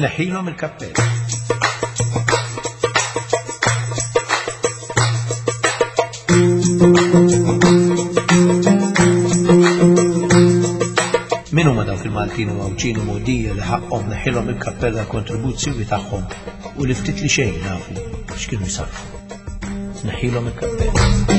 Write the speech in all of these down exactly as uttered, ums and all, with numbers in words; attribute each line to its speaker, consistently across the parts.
Speaker 1: tneħħilhom il-kappell. Min huma dawk il-Maltin u Mawġin u Mogħdija li ħaqhom neħħilhom il-kappell għall-kontribuzzjoni tagħhom u li ftit li xejn nafu x'kienu jsarfu. Tneħħilhom il-kappell.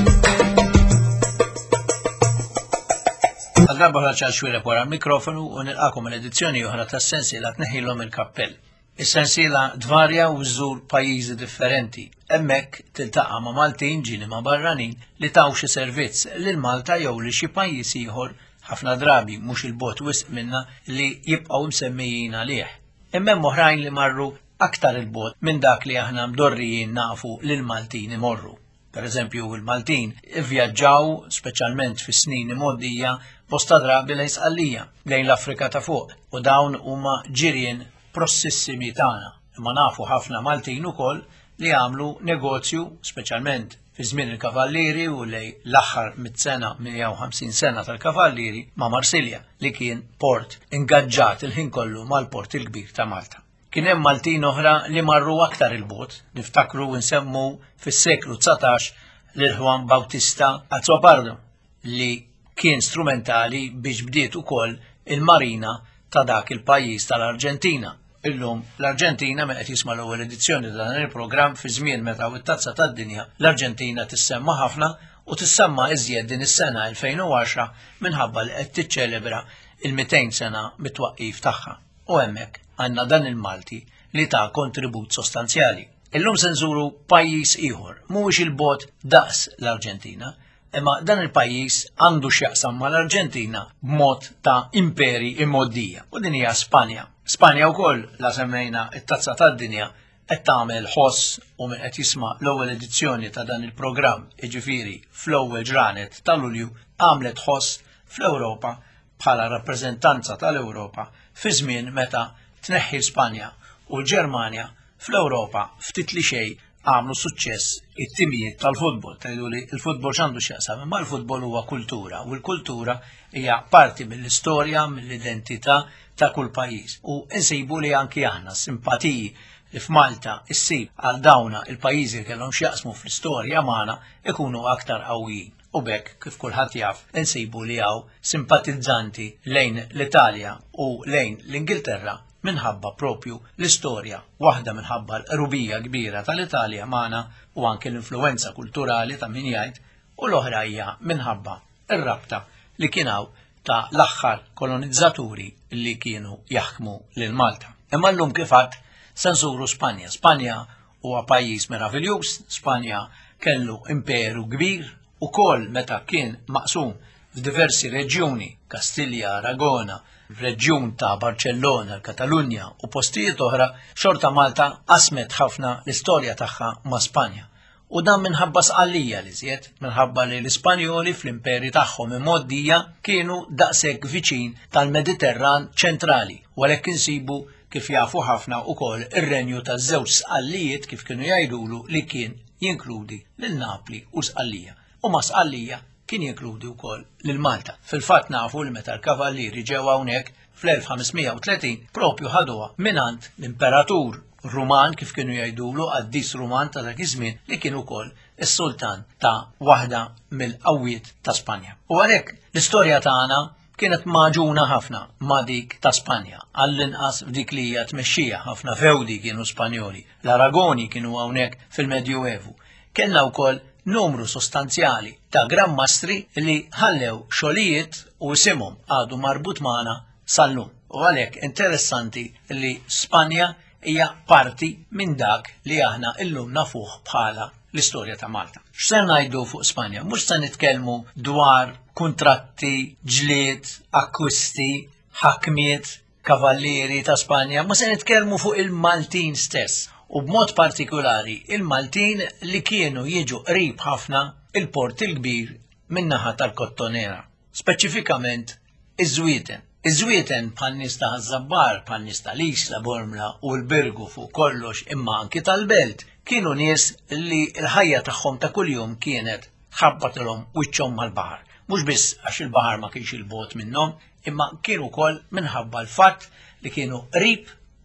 Speaker 1: Għal-darba ħraċ xwielet wara l-mikrofonu u nilqakom l-edizzjoni oħra tas-sensiela tneħħilhom il-kappell. Is-sensiela dvarja u żżur pajjiżi differenti. Hemmhekk tiltaqa' ma' Maltin ġieli ma' barranin li taw xi servizz lil Malta jew li xi pajjiż ieħor ħafna drabi mhux il-bot wisq minna li jibqgħu msemmijin għalih. Imma hemm oħrajn li marru aktar il-bot minn dak li aħna mdorrijin nafu li l-Maltin imorru. Pereżempju il-Maltin ivvjaġġaw speċjalment fis-snin imgħoddija bosta drabi lejn Sqallija lejn l-Afrika ta' fuq u dawn huma ġirien prossissimi tagħna. Imma nafu ħafna Maltin ukoll li għamlu negozju speċjalment fi żmien il-kavallieri u lej l-aħħar mit-sena mija u ħamsin sena tal-kavallieri ma' Marsilja li kien port ingaġġat il-ħin kollu mal-port il-kbir ta' Malta. Kien hemm Maltin oħra li marru aktar il-bot, niftakru u nsemmu fis-seklu tsatax lil Juan Bautista Azopardo li kien strumentali biex bdiet ukoll il-marina ta' dak il-pajjiż tal-Arġentina. Illum l-Arġentina ma qed jisma' l-ewwel edizzjoni ta' dan il-programm fi żmien meta it-tazza tad-dinja l-Arġentina tissemma ħafna u tissemma iżjed din is-sena elfejn u għaxra minħabba li qed tiċċelebra il-mitejn sena mit-twaqqif tagħha. U hemmhekk għandna dan il-Malti li ta' kontribut sostanzjali. Illum se nżuru pajjiż ieħor, mhuwiex il-bot daqs l-Arġentina, imma dan il-pajjiż għandu x'jaqsam mal-Arġentina b'mod ta' imperi imgħoddija u din hija Spanja. Spanja wkoll la semmejna it-tazza tad-dinja qed tagħmel ħoss u min qed jisma' l-ewwel edizzjoni ta' dan il-programm, jiġifieri fl-ewwel ġranet ta' Lulju għamlet ħoss fl-Ewropa bħala rappreżentanza tal-Ewropa fi żmien meta tneħħi Spanja u l-Ġermanja fl-Ewropa ftit li xejn għamlu suċċess it-timijiet tal-futbol. Tgħidu li l-futbol x'għandu x'jaqsam, imma l-futbol huwa kultura u l-kultura hija parti mill-istorja, mill-identità ta' kull pajjiż. U insibu li anki aħna simpatiji li f'Malta issib għal dawna il-pajjiżi li kellhom x'jaqsmu fl-istorja magħna ikunu aktar qawwijin. U bekk kif kulħadd jaf insibu li hawn simpatizzanti lejn l-Italja u lejn l-Ingilterra minħabba propju l-istorja, waħda minħabba l-qrubija kbira tal-Italja magħna u anke l-influenza kulturali ta' min jgħid u l-oħra hija minħabba ir-rabta li kien hawn ta' l-aħħar kolonizzaturi li kienu jaħkmu lil Malta. Imma llum kif għadd se nżuru Spanja. Spanja huwa pajjiż meravigliuż, Spanja kellu imperu kbir ukoll meta kien maqsum f'diversi reġjuni, Kastilja, Aragona, reġjun ta' Barcellona, l-Katalunja u postijiet oħra, xorta Malta qasmet ħafna l-istorja tagħha ma' Spanja. U dan minħabba Sqallija li żjed, minħabba li l-Ispanjoli fl-imperi tagħhom imgħoddija kienu daqshekk viċin tal-Mediterran ċentrali, u għalhekk insibu kif jafu ħafna wkoll ir-renju taż-żewġ Sqallijiet kif kienu jgħidulu li kien jinkludi lil Napli u Sqallija. U ma' Sqallija kien jinkludi wkoll lil Malta. Fil-fatt nafu li meta l-kavallieri ġew hawnhekk fl-elf ħamsmija u tletin propju ħaduha minant l-imperatur Ruman kif kienu jgħidulu Qaddis Ruman ta' dak iż-żmien li kien ukoll is-sultan ta' waħda mill-qawwiet ta' Spanja. U għalhekk l-istorja tagħna kienet maġuna ħafna ma' dik ta' Spanja, għall-inqas f'dik li hija tmexxija ħafna fewdi kienu Spanjoli, l-Aragoni kienu hawnhekk fil-Medjuevu. Kellna wkoll numru sostanzjali ta' grammastri li ħallew xogħlijiet u isimhom għadu marbut magħna sal-lum. U għalhekk interessanti li Spanja hija parti minn dak li aħna illum nafuh bħala l-istorja ta' Malta. X'se ngħidu fuq Spanja? Mhux se nitkellmu dwar kuntratti, ġlied, akkwisti, ħakmiet, kavallieri ta' Spanja, ma se nitkellmu fuq il-Maltin stess. U b'mod partikolari il-Maltin li kienu jiġu qrib ħafna il-port il-kbir min-naħa tal-Kottonera, speċifikament iż-Żwieten. Iż-Żwieten bħal nies ta' Ħażabbar, bħal nies tal-Isla Bormla u l-Birgu fuq kollox imma anki tal-Belt kienu nies li l-ħajja tagħhom ta' kuljum kienet tħabbatilhom wiċċhom mal-baħar. Mhux biss għax il-baħar ma kienx il-bogħod minnhom, imma kienu wkoll minħabba l-fatt li kienu qrib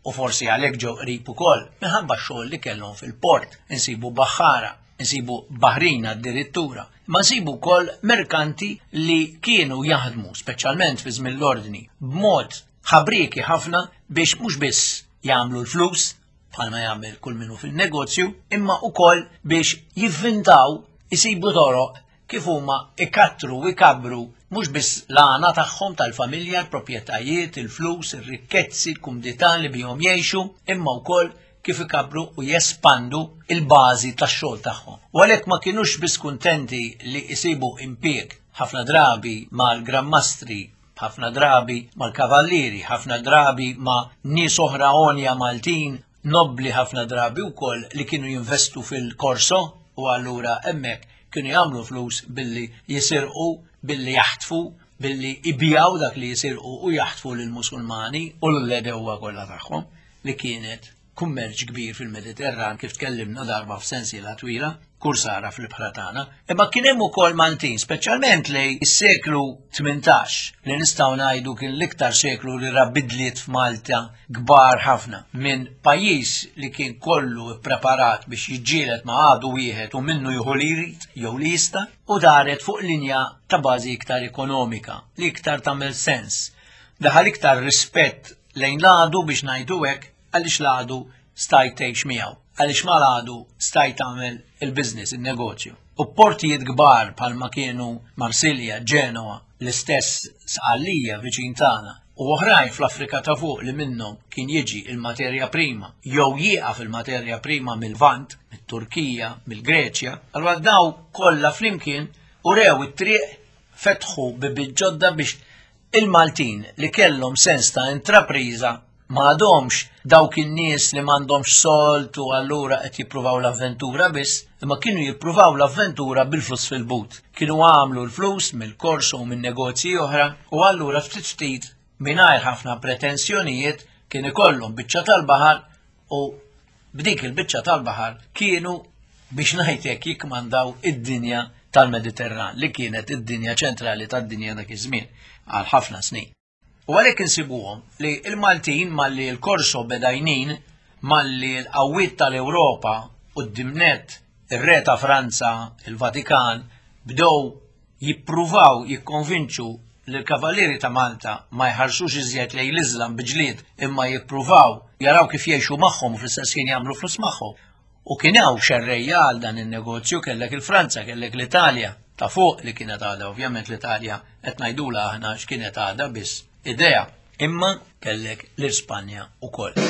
Speaker 1: u forsi għalhekk ġew qrib ukoll minħabba x-xogħol li kellhom fil-port. Insibu baħħara, insibu baħrina addirittura. Ma nsibu wkoll merkanti li kienu jaħdmu, speċjalment fi żmien l-ordni, b'mod ħabriki ħafna biex mhux biss jagħmlu l-flus bħalma jagħmel kull minnu fil-negozju, imma wkoll biex jivvintaw isibu toroq kif huma ikattru u ikabru mhux biss l-għana tagħhom tal-familja, l-proprjetajiet, il-flus, ir-rikkezzi, l-kumdità li bihom jgħixu, imma wkoll kif ikabru u jespandu il-bażi tax-xogħol tagħhom. U għalhekk ma kinux biss kuntenti li jsibu impjieg ħafna drabi mal-grammastri, ħafna drabi mal-kavallieri, ħafna drabi ma' nies oħra onja Maltin, nobbli ħafna drabi wkoll li kienu jinvestu fil-korso u allura hemmhekk kienu jagħmlu flus billi jisirqu, billi jaħtfu, billi ibijaw dak li jisirqu u jaħtfu lill-Musulmani u l-ledewa kollha tagħhom li kienet kummerċ kbir fil-Mediterran kif tkellimna darba f'sensiela twila, kursara fil-bħra tagħna, imma kien hemm ukoll Maltin, speċjalment lejn is-seklu tmintax li nistgħu ngħidu kien l-iktar seklu li ra bidliet f'Malta kbar ħafna minn pajjiż li kien kollu ppreparat biex jiġġieled ma' għadu wieħed u minnu jieħu li jrid jew li jista' u daret fuq linja ta' bażi iktar ekonomika li iktar tagħmel sens. Daħal iktar rispett lejn l-għadu biex ngħidu hekk għaliex l-għadu stajt tgħix miegħu, għaliex ma l-għadu stajt tagħmel il-business, il-negozju. U portijiet kbar bħalma kienu Marsilja, Ġenova, l-istess Sqallija viċin tagħna u oħrajn fl-Afrika ta' fuq li minnhom kien jiġi il-materja prima jew jieqaf il-materja prima mill-Vant, mit-Turkija, mill-Greċja, allura daw kollha flimkien u rew it-triq fetħu bibi ġodda biex il-Maltin li kellhom sens ta' intrapriża ma għadhomx dawk in-nies li m'għandhomx solt u allura qed jippruvaw l-avventura biss, imma kienu jippruvaw l-avventura bil-flus fil-but. Kienu għamlu l-flus mill-korso u minn negozji oħra u allura ftit ftit mingħajr ħafna pretensjonijiet kien ikollhom biċċa tal-baħar u b'dik il-biċċa tal-baħar kienu biex ngħid hekk jikkmandaw id-dinja tal-Mediterran li kienet id-dinja ċentrali tad-dinja dak iż-żmien għal ħafna snin. U għalhekk insibuhom li l-Maltin malli l-korso bedajnin malli l-qawwiet tal-Ewropa u d-dimnet ir-re ta' Franza, il-Vatikan bdew jippruvaw jikkonvinċu li l-kavallieri ta' Malta ma jħarsux iżjed lejn l-Iżlam biġlied imma jippruvaw jaraw kif jgħixu magħhom u fl-istess ħin jagħmlu flus magħhom. U kien hawn xerrejja għal dan in-negozju kellek il-Franza, kellek l-Italja ta' fuq li kienet għadha, ovvjament l-Italja qed ngħidula aħna x'kienet għadha biss idea, imma kellek l-Ispanja ukoll.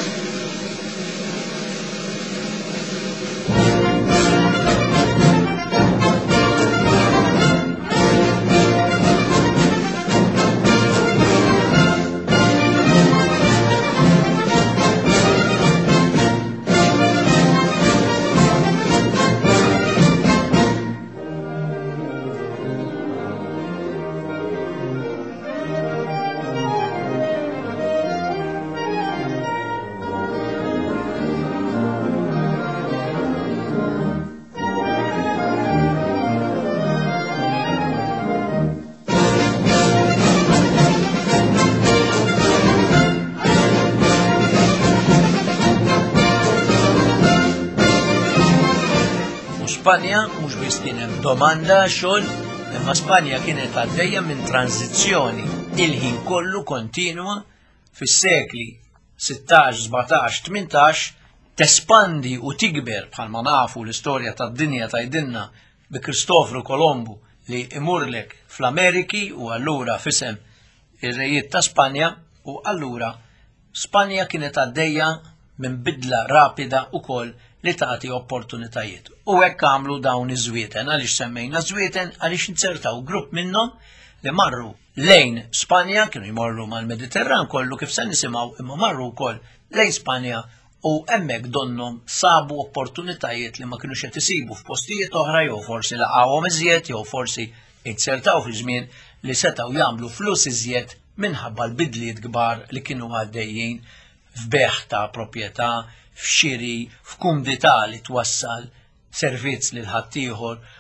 Speaker 1: Spanja mhux biss kien hemm domanda xogħol, imma Spanja kienet għaddejja minn tranzizzjoni il-ħin kollu kontinwa fis-sekli sittax, sebgħatax, tmintax tespandi u tikber bħalma nafu l-istorja tad-dinja tgħidilna bi Kristofru Kolombu li imurlek fl-Ameriki u allura fisem ir-rejiet ta' Spanja u allura Spanja kienet għaddejja minn bidla rapida ukoll li tagħti opportunitajiet. U hekk għamlu dawn iż-żwieten għaliex semmejna żwieten għaliex insertaw grupp minnhom li marru lejn Spanja, kienu jmorru mal-Mediterran kollu kif se nisimgħu imma marru wkoll lejn Spanja u hemmhekk donnom sabu opportunitajiet li ma kinux qed isibu f'postijiet oħra jew forsi laqgħuhom iżjed jew forsi insertaw fi żmien li setgħu jagħmlu flus iżjed minħabba l-bidliet kbar li kienu għaddejjin f'beħ ta' proprjetà, f'xiri, f'kumdità li twassal servizz lil ħaddieħor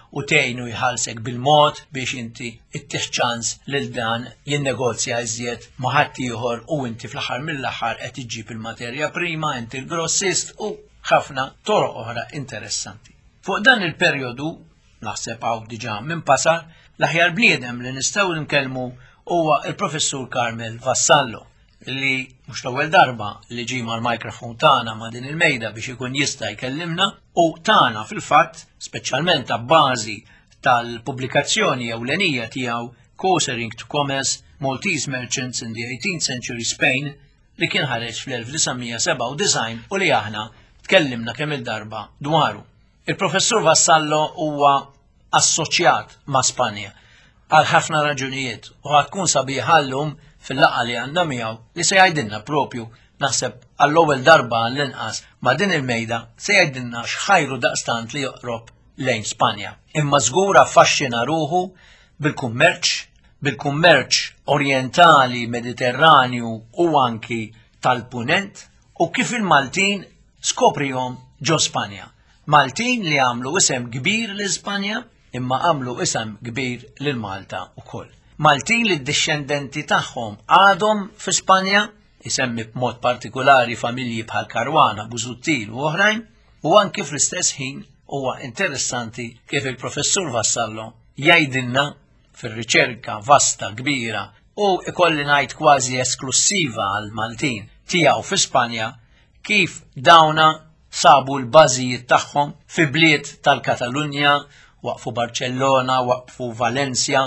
Speaker 1: u tgħinu jħallsek bil-mod biex inti ittieħ ċans lil dan jinnegozja iżjed ma' ħadd ieħor u inti fl-aħħar mill-aħħar qed iġġib il-materja prima, inti l-grossist u ħafna toroq oħra interessanti. Fuq dan il-perjodu, naħseb hawn diġà minn pasar, l-aħjar bniedem li nistgħu nkellmu huwa il-Professur Carmel Vassallo, li mhux l-ewwel darba li ġie mal-mikrofon tagħna ma' din il-mejda biex ikun jista' jkellimna u tagħna fil-fatt, speċjalment abbażi tal-pubblikazzjoni ewlenija tiegħu Coursering to Commerce, Maltese Merchants in the eighteenth Century Spain li kien ħareġ fl-elf tisa' seba' design u li aħna tkellimna kemm il-darba dwaru. Il-Professur Vassallo huwa assoċjat ma' Spanja għal ħafna raġunijiet u ħatkun sabiħ llum fil-laqgħa li għandna miegħu li se jgħidilna propju naħseb għall-ewwel darba għall-inqas ma' din il-mejda se jgħidilna x'ħajru daqstant li joqrob lejn Spanja. Imma żgur affaxxina ruħu bil-kummerċ, bil-kummerċ orjentali, mediterranju u anki tal-punent u kif il-Maltin skoprihom ġo Spanja. Maltin li għamlu isem kbir l-Ispanja imma għamlu isem kbir lil Malta wkoll. Maltin li d-discendenti tagħhom għadhom fi Spanja, isemmi b'mod partikolari familji bħal Karwana, Busuttil u oħrajn, u anki fl-istess ħin huwa interessanti kif il-Professur Vassallo jgħidilna fir-riċerka vasta kbira u ikolli ngħid kważi esklusiva għal Maltin tiegħu fi Spanja kif dawna sabu l-bażijiet tagħhom fi bliet tal-Katalunja, waqfu Barcellona, waqfu Valencia,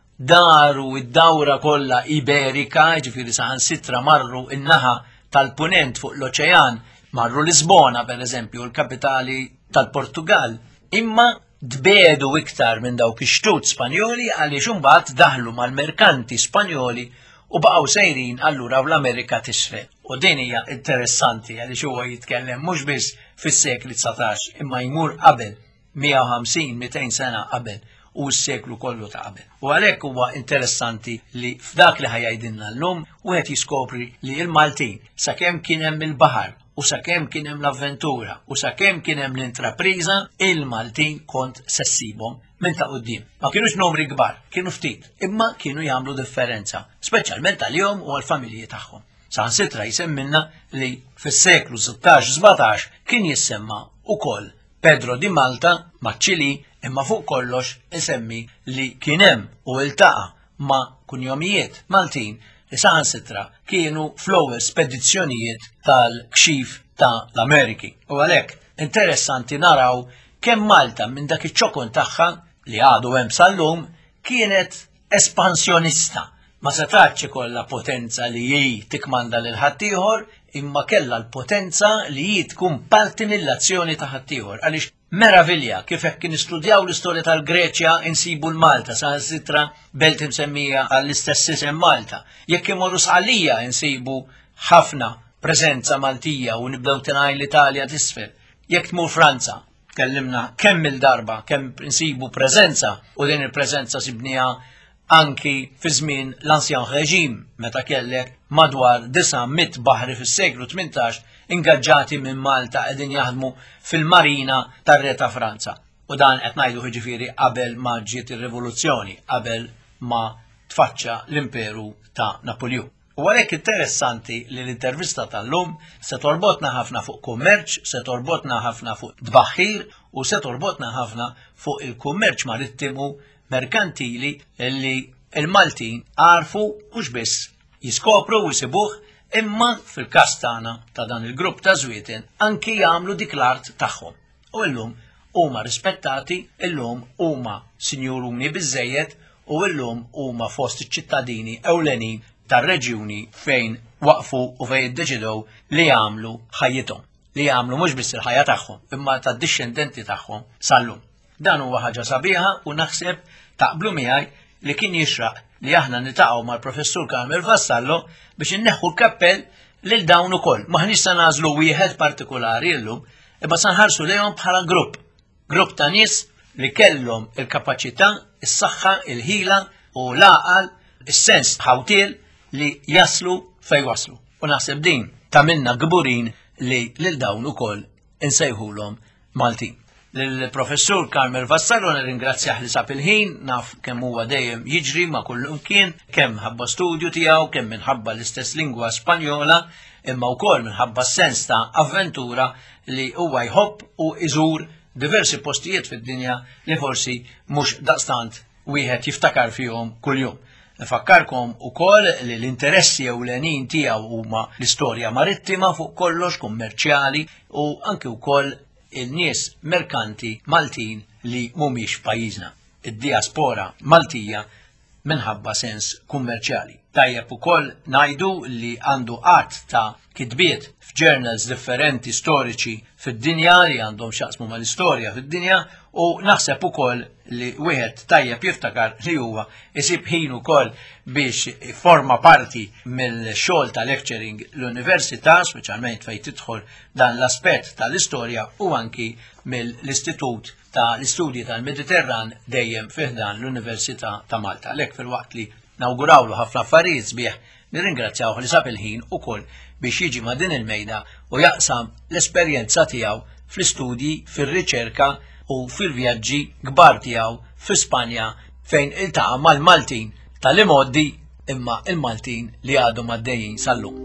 Speaker 1: daru id-dawra kollha Iberika, ġifieri saħansitra marru in-naħa tal-punent fuq l-oċean, marru Lisbona pereżempju, l-kapitali tal-Portugal, imma dbedu iktar minn dawk ix-xtut Spanjoli għaliex imbagħad daħlu mal-merkanti Spanjoli u baqgħu sejrin allura fl-Amerika t'isfel. U din hija interessanti għaliex huwa jitkellem mhux biss fis-sekli tsatax imma jmur qabel mija u ħamsin mija sena qabel u s-seklu kollu ta' qabel. U għalhekk huwa interessanti li f'dak li ħajajdinna llum wieħed jiskopri li l-Maltin sakemm kien hemm il-baħar u sakemm kien hemm l-avventura u sakemm kien hemm l-intrapriża, il-Maltin kont se ssibhom minn ta' quddiem. Ma kienux numri kbar, kienu ftit, imma kienu jagħmlu differenza, speċjalment għalihom u għall-familji tagħhom. Sansitra jsemmilna li fis-seklu sittax sebatax kien jissemma wkoll Pedro di Malta maċ-Ċili imma fuq kollox isemmi li kien hemm u iltaqa' ma' kunjomijiet Maltin li saħansitra kienu fl-ewwel spedizzjonijiet tal-kxif ta' l-Ameriki. U għalhekk interessanti naraw kemm Malta minn dak iċ-ċokon tagħha li għadu hemm sal-lum kienet espansjonista. Ma setax ikollha potenza li hi tikmanda lil ħaddieħor imma kellha l-potenza li hi tkun parti mill-azzjoni ta' ħaddieħor. Għaliex meravilja kif hekk kien istudjaw l-istorja tal-Greċja insibu l-Malta saħansitra belt imsemmija għall-istess isem Malta. Jekk imorru Sqallija insibu ħafna preżenza Maltija u nibdew tingħid l-Italja t'isfel. Jekk tmur Franza, tkellimna kemm il-darba kemm insibu preżenza u din il-preżenza sibniha anki fi żmien l-Ancien Reġim meta kellek madwar disa' mit baħri fis-seklu tmintax ingaġġati minn Malta qegħdin jaħdmu fil-marina tar-Re ta' Franza. U dan qed ngħidu ġifieri qabel ma ġiet ir-rivoluzzjoni, qabel ma tfaċċa l-imperu ta' Napoleon. U għalhekk interessanti li l-intervista tal-lum se torbotna ħafna fuq kummerċ, se torbotna ħafna fuq tbaħħir u se torbotna ħafna fuq il-kummerċ marittimu merkantili li il-Maltin għarfu mhux biss jiskopru u jsibuh imma fil-każ tagħna ta' dan il-grupp ta' żwieten anki jagħmlu dik l-art tagħhom. U llum huma rispettati, illum huma sinjuruni biżżejjed u llum huma fost iċ-ċittadini ewlenin tar-reġjuni fejn waqfu u fejn iddeċidew li jagħmlu ħajjithom, li jagħmlu mhux biss il-ħajja tagħhom imma tad-dixxendenti tagħhom sal-lum. Dan huwa ħaġa sabiħa u naħseb taqblu miegħi li kien jixraq li aħna nitaqgħu mal-Professur Carmel Vassallo biex inneħħu l-kappell lil dawn ukoll. Maħniex se nagħżlu wieħed partikolari llum, imma se nħarsu lejhom bħala grupp. Grupp ta' nies li kellhom il-kapaċità, is-saħħa, il-ħila u l-għaqal, is-sens ħawtiel li jaslu fejn waslu. U naħseb din tagħmilna gburin li lil dawn ukoll insejħulhom Maltin. Lill-Professur Carmel Vassallo nirringrazzjah li sab il-ħin, naf kemm huwa dejjem jiġri ma' kull imkien, kemm ħabba studju tiegħu, kemm minħabba l-istess lingwa Spanjola, imma wkoll minħabba s-sens ta' avventura li huwa jħobb u iżur diversi postijiet fid-dinja li forsi mhux daqstant wieħed jiftakar fihom kuljum. Nfakkarkom ukoll li l-interessi ewlenin tiegħu huma l-istorja marittima fuq kollox kummerċjali u anke wkoll il-nies merkanti Maltin li mhumiex pajjiżna. Id-diaspora Maltija minħabba sens kummerċjali. Tajjeb ukoll ngħidu li għandu qatt ta' kitbiet f'journals differenti storiċi fid-dinja li għandhom xaqsmu mal-istorja fid-dinja u naħseb ukoll li wieħed tajjeb jiftakar li huwa isib ħin ukoll biex forma parti mill-xogħol ta' lecturing l-università, speċjalment fejn tidħol dan l-aspett tal-istorja u anki mill-Istitut ta' l-Istudji tal-Mediterran dejjem fih dan l-Università ta' Malta. Lek fil-waqt li nawgurawlu ħafna affarijiet sbieħ nirringrazzjawh li sab il-ħin ukoll biex jiġi ma' din il-mejda u jaqsam l-esperjenza tiegħu fl-istudji, fir-riċerka u fil-vjaġġi kbar tiegħu fi Spanja fejn iltaqa' mal-Maltin tal-imoddi imma il-Maltin li għadhom għaddejjin sal-lum.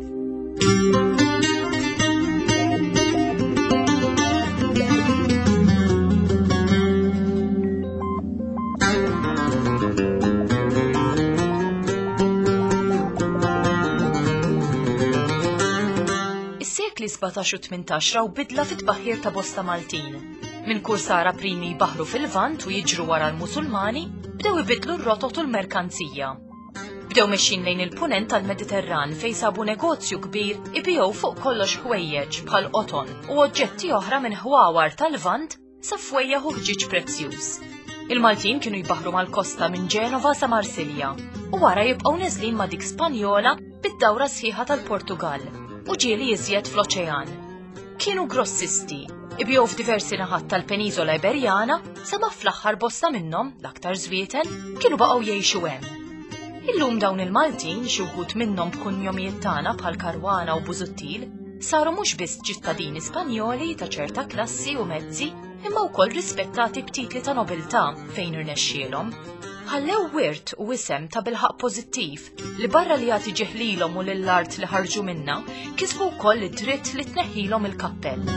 Speaker 2: Is-sekli sebgħetax u tmintax raw bidla fit-tbaħħir ta' bosta Maltin. Minn kursara primi jbaħru fil-Lvant u jiġru wara l-Musulmani, bdew ibidlu r-rotot u l-merkanzija. Bdew mexxin lejn il-punent tal-Mediterran fejn sabu negozju kbir ibigħu fuq kollox ħwejjeġ bħal qoton u oġġetti oħra minn ħwawar tal-Lvant sa fwejjeħ u ħġiġ prezzjuż. Il-Maltin kienu jbaħru mal-kosta minn Ġenova sa Marsilja u wara jibqgħu neżlin ma' dik Spanjola bid-dawra sħiħa tal-Portugal u ġieli iżjed fl-oċean. Kienu grossisti, ibjew f'diversi naħat tal-Peniżola Iberjana, sema fl-aħħar bosta minnhom, l-aktar żwieten, kienu baqgħu jgħixu hemm. Illum dawn il-Maltin, xi wħud minnhom b'kunjomijiet tagħna bħal Karwana u Busuttil, saru mhux biss ċittadini Spanjoli ta' ċerta klassi u mezzi, imma wkoll rispettati b'titli ta' nobiltà fejn irnexxielhom. Ħallew wirt u isem ta' bilħaq pożittiv li barra li jagħti ġeħlilhom u lill-art li ħarġu minna, kisbu wkoll id-dritt li tneħħilhom il-kappell.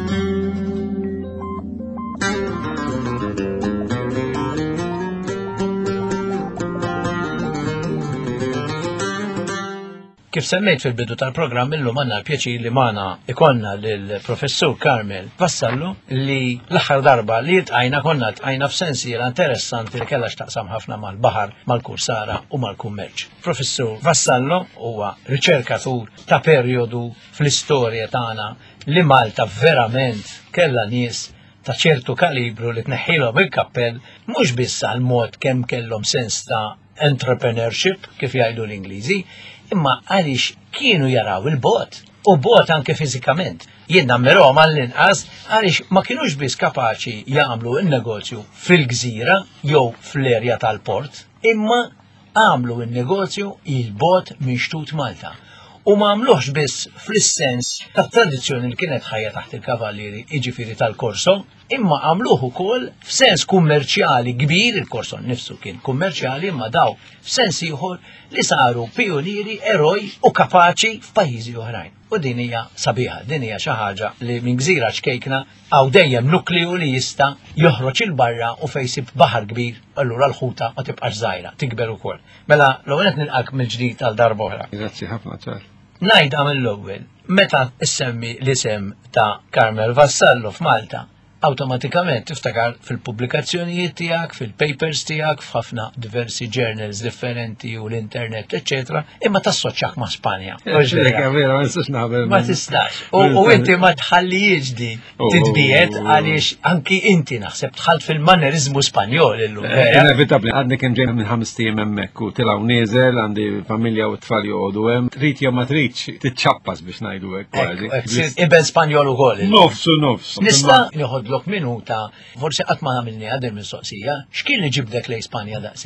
Speaker 1: Kif semmejt fil-bidu tal-programm illum għandna l-pjaċir li magħna ikonna lill-Professur Carmel Vassallo li l-aħħar darba li ltqajna konna ltqajna f'sensiera interessanti li kellha x'taqsam ħafna mal-baħar, mal-kursara u mal-kummerċ. Professur Vassallo huwa riċerkatur ta' perjodu fl-istorja tagħna li Malta verament kellha nies ta' ċertu kalibru li tneħħilhom il-kappell mhux biss għal mod kemm kellhom sens ta' entrepreneurship kif jgħidu l-Ingliżi, imma għaliex kienu jaraw il-bot, u bot anke fiżikament. Jien nammirhom għall-inqas għaliex ma kienux biss kapaċi jagħmlu n-negozju fil-gżira jew fl-erja tal-port, imma għamlu n-negozju il-bot mixtut Malta. U ma għamluħx biss fl-sens tat-tradizzjoni li kienet ħajja taħt il-kavallieri, jiġifieri tal-korso, imma għamluħ ukoll f'sens kummerċjali kbir, il-korso nnifsu kien kummerċjali, imma daw f'sens ieħor li saru pionieri, eroj u kapaċi f'pajjiżi oħrajn. U din hija sabiħa, din hija xi ħaġa li minn gżira xkejkna għaw dejjem nukleu li jista' joħroġ il-barra u fejn jsib baħar kbir, allura l-ħuta ma tibqax żgħira, tikber ukoll. Mela l-ewwel qed nilqak mill-ġdid għal darba oħra.
Speaker 3: Grazzi ħafna ċar.
Speaker 1: Ngħidha mill-ewwel, meta issemmi l-isem ta' Carmel Vassallo f'Malta, awtomatikament tiftakar fil-pubblikazzjonijiet tiegħek, fil-papers tiegħek, f'ħafna diversi journals differenti u l-internet, eċetera, imma tassoċjak ma' Spanja. Ma tistax. U inti ma tħallijiex di titbiet għaliex anki inti naħseb tħalt fil-mannerizmu Spanjol illum.
Speaker 3: Inevitabli, għadni kien ġejna minn ħames tiem hemmhekk u tilgħu nieżel, għandi familja u tfal joqogħdu hemm. Trid jew ma tridx titċappas biex ngħidu hekk kważi.
Speaker 1: Iben Spanjol ukoll.
Speaker 3: Nofsu nofs.
Speaker 1: Nista' lok minuta, forse qatt ma għamilni għadil mistoqsija, x'kien li ġibdek lej Spanja daqshekk?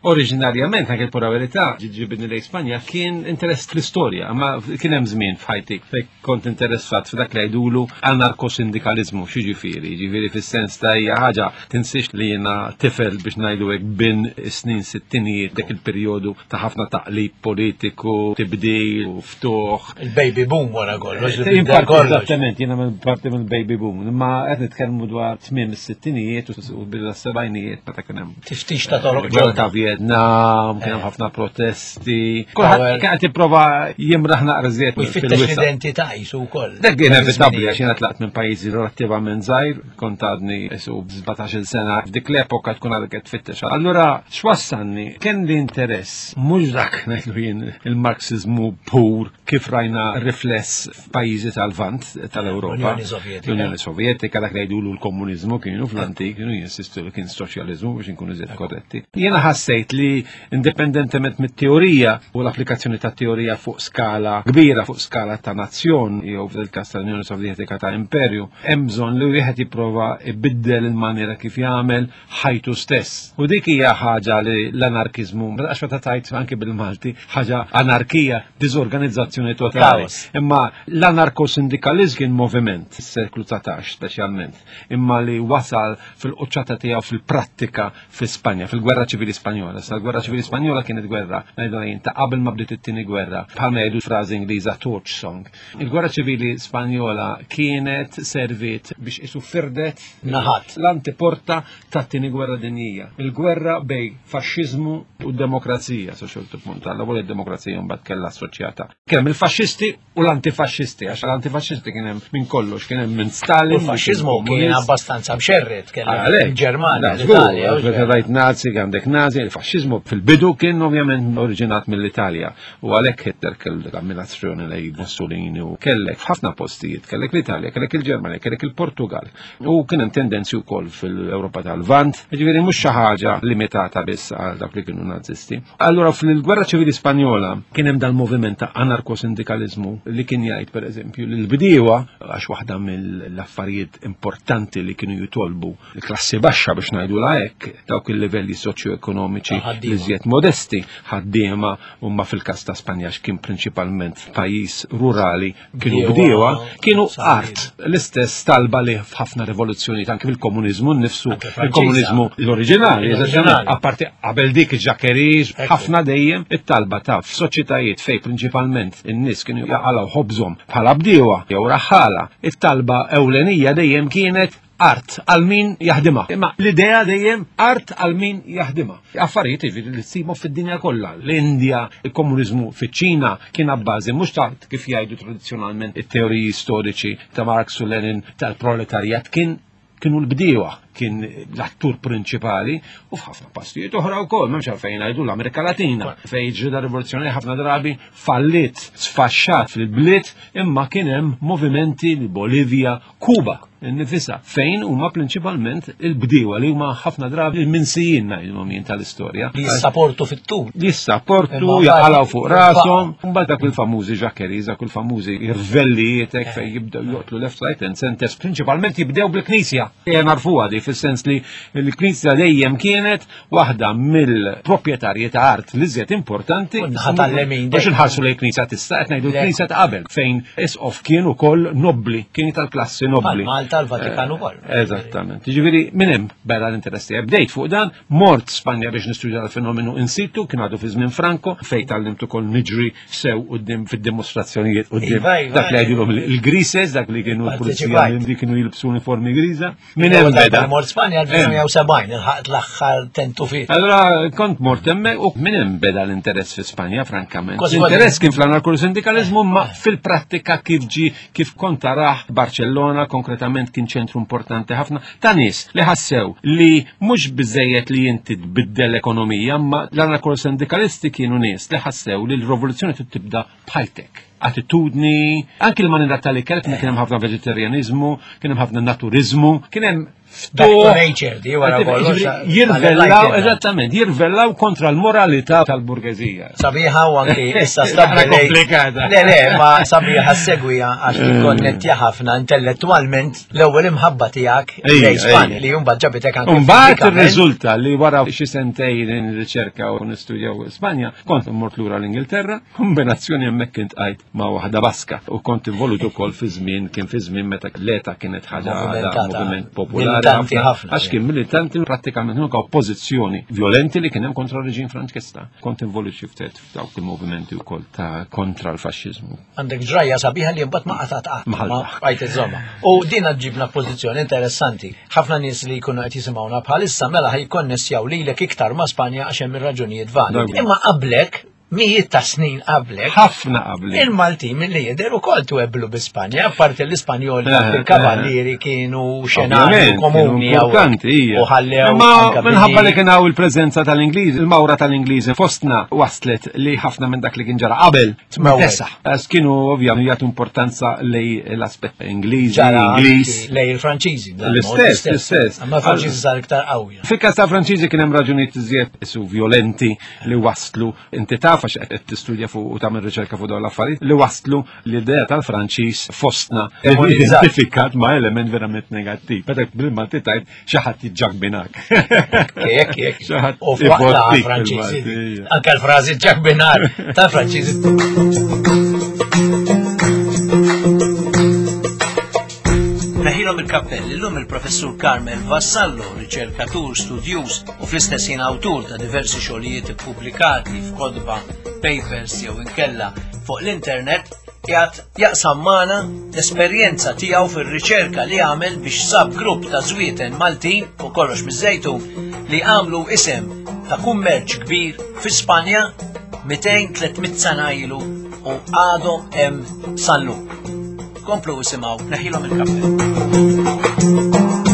Speaker 3: oriġinarjament anke pura verità ġibni lejn Spanja kien interess fl-istorja, ma kien hemm żmien f'ħajti fejn kont interessat f'dak li jgħidulu anarkosindikalizmu x'jiġifieri, jiġifieri fis-sens ta' hija ħaġa tinsix li jiena tifel biex ngħidu hekk bin snin sittinijiet dak il-perjodu ta' ħafna taqlib politiku, tibdil u ftuħ.
Speaker 1: Il-baby boom wara kollox.
Speaker 3: Esattament, jiena minn parti mill-baby boom, imma qed nitkellmu dwar tmiem is-sittinijiet u bidu s-sebgħinijiet meta kien hemm
Speaker 1: tiftix ta' toroq
Speaker 3: ġodda Vietnam, kien hemm ħafna protesti. Kulħadd kien qed jipprova jimraħ naqra żied
Speaker 1: fil-wisa. L-identità jisu wkoll.
Speaker 3: Dak kien inevitabbli għax jiena tlaqt minn pajjiżi relattivament żgħir, kont għadni isu żbatax-il sena f'dik l-epoka tkun għadek qed tfittex. Allura x'wassalni kien li interess mhux dak ngħidu jien il-Marxismu pur kif rajna rifless f'pajjiżi tal-Vant tal-Ewropa. L-Unjoni Sovjetika dak li jgħidulu l-komuniżmu kienu fl-antik kienu jinsistu li kien soċjaliżmu biex inkunu żied korretti. Jiena ħassejt li indipendentement mit-teorija u l-applikazzjoni ta' teorija fuq skala kbira fuq skala ta' nazzjon jew fil-każ tal-Unjoni Sovjetika ta' imperju, hemm bżonn li wieħed jipprova jbiddel il-maniera kif jagħmel ħajtu stess. U dik hija ħaġa li l-anarkiżmu, għax meta tajt anke bil-Malti, ħaġa anarkija, diżorganizzazzjoni totali. Imma l-anarkosindikaliżm kien moviment fis-seklu satax speċjalment, imma li wasal fil-quċċata tiegħu fil-prattika fi Spanja, fil-Gwerra Ċivili Spanjola. Sa l-Gwerra Ċivili Spanjola kienet gwerra ngħidu ta' qabel ma bdiet it-tieni gwerra, bħalma jgħidu frażi Ingliża torch song. Il-Gwerra Ċivili Spanjola kienet servit biex isu firdet
Speaker 1: naħat
Speaker 3: l-antiporta tat-tieni gwerra dinjija. Il-gwerra bej faxxiżmu u demokrazija sa xorta punt. L-ewwel id-demokrazija mbagħad kellha assoċjata. Kien hemm il-faxxisti u l-antifaxxisti, għax l-antifaxxisti kien hemm minn kollox, kien hemm minn Stalin.
Speaker 1: Il-faxxiżmu kien abbastanza mxerred, kellha il-Ġermanja, l-Italja.
Speaker 3: Rajt Nazi, għandek Nazi, il-faxxiżmu fil-bidu kien ovvjament oriġinat mill-Italja u għalhekk Hitler kellu l-amministrazzjoni lej Mussolini u kellek f'ħafna postijiet, kellek l-Italja, kellek il-Ġermanja, kellek il-Portugal. U kien hemm tendenzi wkoll fil-Ewropa tal-Vant, jiġifieri mhux xi ħaġa limitata biss għal dak li kienu Nazisti. Allura fil-Gwerra Ċivili Spanjola kien hemm dal-moviment ta' anarkosindikaliżmu li kien jgħid pereżempju li l-bdiewa għax waħda mill-affarijiet importanti li kienu jitolbu l-klassi baxxa biex ngħidulha hekk dawk il-livelli soċjo-ekonomiċi li żjed modesti ħaddiema huma fil-każ ta' Spanja kien prinċipalment pajjiż rurali kienu bdiewa kienu art l-istess talba li f'ħafna rivoluzzjoni anke fil-komuniżmu nnifsu il-komuniżmu l-oriġinali apparti qabel dik iġ-ġakerix ħafna dejjem it-talba ta' f'soċjetajiet fejn prinċipalment in-nies kienu jaqalgħu ħobżhom bħala bdiewa jew raħħala it-talba ewlenija dejjem kienet art għal min jaħdimha. Imma l-idea dejjem art għal min jaħdimha. Affarijiet jiġifieri li tsibu fid-dinja kollha. L-Indja, il-komuniżmu fiċ-Ċina kien abbażi mhux ta' kif jgħidu tradizzjonalment it-teoriji storiċi ta' Marx u Lenin tal-proletarjat kien kienu l-bdiewa kien l-attur prinċipali u f'ħafna pastijiet oħra wkoll m'hemmx għalfejn ngħidu l-Amerika Latina fejn ġrieda rivoluzzjonarja ħafna drabi fallit, sfaxxat fil-bliet imma kien hemm movimenti li Bolivja, Kuba nifisa fejn huma prinċipalment il-bdiewa li huma ħafna drabi il-minsijin ngħidulhom jien tal-istorja.
Speaker 1: Li jissapportu fit-tul.
Speaker 3: Li jissapportu jaqalgħu fuq rashom, mbagħad dak il-famużi ġakkeriż, dak il-famużi irvellijiet hekk fejn jibdew joqtlu left right and centers, prinċipalment jibdew bil-Knisja. Hija narfuha di fis-sens li l-Knisja dejjem kienet waħda mill-proprjetarji ta' art li żjed importanti biex inħarsu lejn Knisja tista' qed ngħidu l-Knisja ta' qabel fejn isqof kien ukoll nobbli, kien tal-klassi nobbli.
Speaker 1: Tal-Vatikan ukoll.
Speaker 3: Eżattament. Jiġifieri minn hemm beda l-interess tiegħi. Bdejt fuq dan, mort Spanja biex nistudja l-fenomenu in situ, kien għadu fi żmien Franco, fejn tallimt ukoll niġri sew quddiem fid-dimostrazzjonijiet quddiem dak li jgħidulhom il-grises, dak li kienu l-pulizija li kienu jilbsu uniformi griża. Minn hemm beda.
Speaker 1: Mort Spanja l-1970 ilħaqt l-aħħar tentu fit.
Speaker 3: Allura kont mort hemmhekk u minn hemm beda l-interess fi Spanja frankament. L-interess kien fl-anarkosindikaliżmu ma fil-prattika kif ġi kif kont taraħ Barcellona konkretament kien ċentru importanti ħafna ta' nies li ħassew li mhux biżejjed li inti tbiddel l-ekonomija, ma l-anarkosindikalisti kienu nies li ħassew li l-rivoluzzjoni trid tibda bħajtek. Attitudni, anke l-maniera tal-ikel kien hemm ħafna veġetarjanizmu, kien hemm ħafna naturizmu, kien hemm
Speaker 1: Back to nature, di wara kollox.
Speaker 3: Jirvellaw, eżattament, jirvellaw kontra l-moralità tal-burgezija.
Speaker 1: Sabiħa u anki issa stabbilejt.
Speaker 3: komplikata.
Speaker 1: Le, le, ma sabiħa segwija għax tikkonnettja ħafna intellettualment l-ewwel imħabba tiegħek lejn Spanja li jum ġabitek anke.
Speaker 3: Mbagħad ir-riżulta li wara xi sentejn riċerka u nistudjaw Spanja, kont immort lura l-Ingilterra, kombinazzjoni hemmhekk kien tqajt ma' waħda Baska u kont involut ukoll fi żmien kien fi żmien meta l-eta kienet ħaġa moviment popolari għax kien militanti prattikament nuka oppożizzjoni violenti li kien hemm kontra r-reġim Franċista. Kont involut xi ftit f'dawk il-movimenti wkoll ta' kontra l-faxxiżmu.
Speaker 1: Għandek ġrajja sabiħa li mbagħad ma qatat qatt. Ma qajt iżomma. U din ġibna pożizzjoni interessanti. Ħafna nies li jkunu qed jisimgħuna bħalissa mela ħajkonnessjaw lilek iktar ma' Spanja għax hemm ir-raġunijiet validi. Imma qablek mijiet ta' snin qablek.
Speaker 3: Ħafna qablek.
Speaker 1: Il-Malti mill-li jidher ukoll tweblu b'Ispanja, apparti l-Ispanjoli il-kavallieri kienu xenarju komuni u ħallew.
Speaker 3: Ma minħabba li kien hawn il-preżenza tal-Ingliż, il-mawra tal-Ingliżi fostna waslet li ħafna minn dak li kien ġara qabel tesa. Għax kienu ovvjament jagħtu importanza lej l-aspett Ingliżi, Ingliż.
Speaker 1: Lej il-Franċiżi.
Speaker 3: L-istess, l-istess.
Speaker 1: Amma Franċiżi sar iktar qawwi.
Speaker 3: Fil-każ ta' Franċiżi kien hemm raġunijiet iżjed isu violenti li waslu inti taf għax qed tistudja fuq u tagħmel riċerka fuq dawn l-affarijiet li waslu l-idea tal-Franċiż fostna identifikat ma' element verament negattiv. Meta bil-Malti tajt xi ħadd jiġġagbinak.
Speaker 1: Jekk jekk. U f'waqta Franċiżi. Anke l-frażi ġagbinar tal-Franċiżi. Neħilhom il-kappell illum il-professur Carmel Vassallo, riċerkatur, studjuż u fl-istess ħin awtur ta' diversi xogħlijiet ippubblikati f'kodba, papers jew inkella fuq l-internet, qiegħed jaqsam magħna l-esperjenza tiegħu fir-riċerka li għamel biex sab grupp ta' żwieten Maltin u kollox miż-żejtun li għamlu isem ta' kummerċ kbir fi Spanja mئتين ثلاثمئة sena ilu u għadhom hemm sallum. Komplu isimgħu neħilhom il-kappell.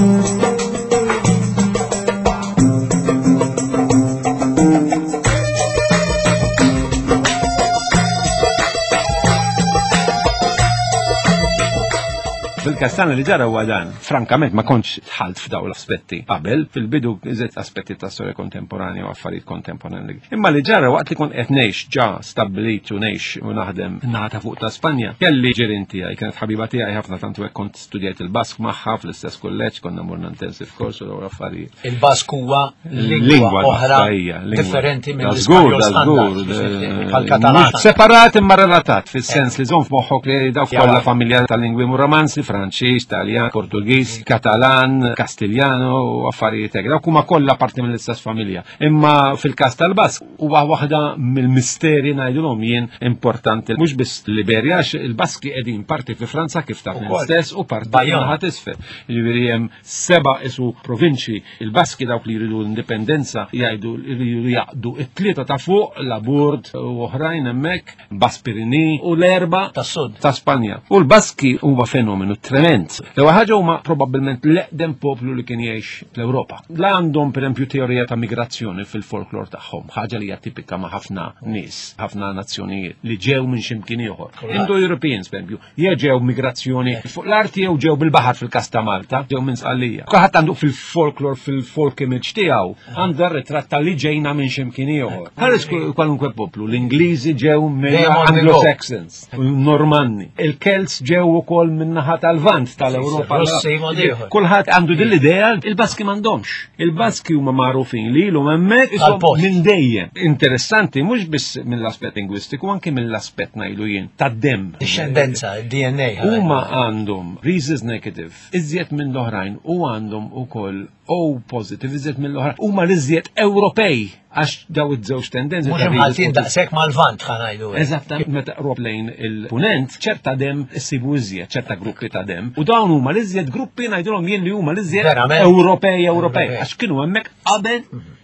Speaker 3: Fil-kastana li ġara huwa dan, frankament ma kontx tħalt f'daw l-aspetti qabel, fil-bidu iżet aspetti ta' storja kontemporanja u affarijiet kontemporanji. Imma li ġara waqt li kont qed ngħix ġa stabbilit u ngħix u naħdem naħta fuq ta' Spanja, kelli ġirien tiegħi kienet ħabiba tiegħi ħafna tantu hekk kont studjajt il-Bask magħha fl-istess kulleġġ konna morna intensive course u dawn affarijiet.
Speaker 1: Il-Bask huwa lingwa oħra differenti mill-Ispanjol standard bħal-Katalan.
Speaker 3: Separat imma relatat fis-sens li żomm f'moħħok li dawk kollha familja tal-lingwi romanzi, Franċiż, Taljan, Portugiż, Katalan, Kastiljano u affarijiet hekk. Dawk huma kollha parti mill-istess familja. Imma fil-każ tal-Bask huwa waħda mill-misterji ngħidulhom jien importanti. Mhux biss Liberja għax il-Baski qegħdin parti fi Franza kif taf stess u parti naħat isfel. Jiġifieri hemm seba' isu provinċi il-Baski dawk li jridu l-indipendenza jgħidu jridu jaqdu it-tlieta ta' fuq Laburt u oħrajn hemmhekk, Baspirini u l-erba' tas-sud ta' Spanja. U l-Baski huwa fenomenu trement. L-ewwel ħaġa huma probabbilment l-eqdem poplu li kien jgħix fl-Ewropa. La għandhom pereempju teorija ta' migrazzjoni fil-folklor tagħhom, ħaġa li hija tipika ma' ħafna nies, ħafna nazzjonijiet li ġew minn x'imkien ieħor. Indo-Europeans pereempju, ġew migrazzjoni fuq l-arti jew ġew bil-baħar fil-Kas ta' Malta, ġew minn Sqallija. Kulħadd għandu fil-folklor fil-folk image tiegħu għandu r-ritratt li ġejna minn x'imkien ieħor. Ħares kwalunkwe poplu, l-Ingliżi ġew minn Anglo-Saxons, Normanni, il-Kelts ġew ukoll minn naħa tal-vant tal-Ewropa. Kulħadd għandu din l-idea, il-Baski m'għandhomx. Il-Baski huma magħrufin li ilhom hemmhekk minn dejjem. Interessanti mhux biss mill-aspett lingwistiku, anke mill-aspett ngħidu jien tad-dem. Discendenza, D N A. Huma għandhom rhesus negative, iżjed minn l-oħrajn u għandhom ukoll O positive, iżjed minn l-oħrajn. Huma l-iżjed Ewropej għax daw iż-żewġ tendenzi.
Speaker 1: Mhux ħaltin daqshekk mal-vant ħanajdu.
Speaker 3: Eżattament, meta qrob lejn il-punent ċerta dem issibu iżjed, ċerta gruppi ta' dem. U dawn huma l-iżjed gruppi ngħidulhom jien li huma l-iżjed Ewropej Ewropej għax kienu hemmhekk qabel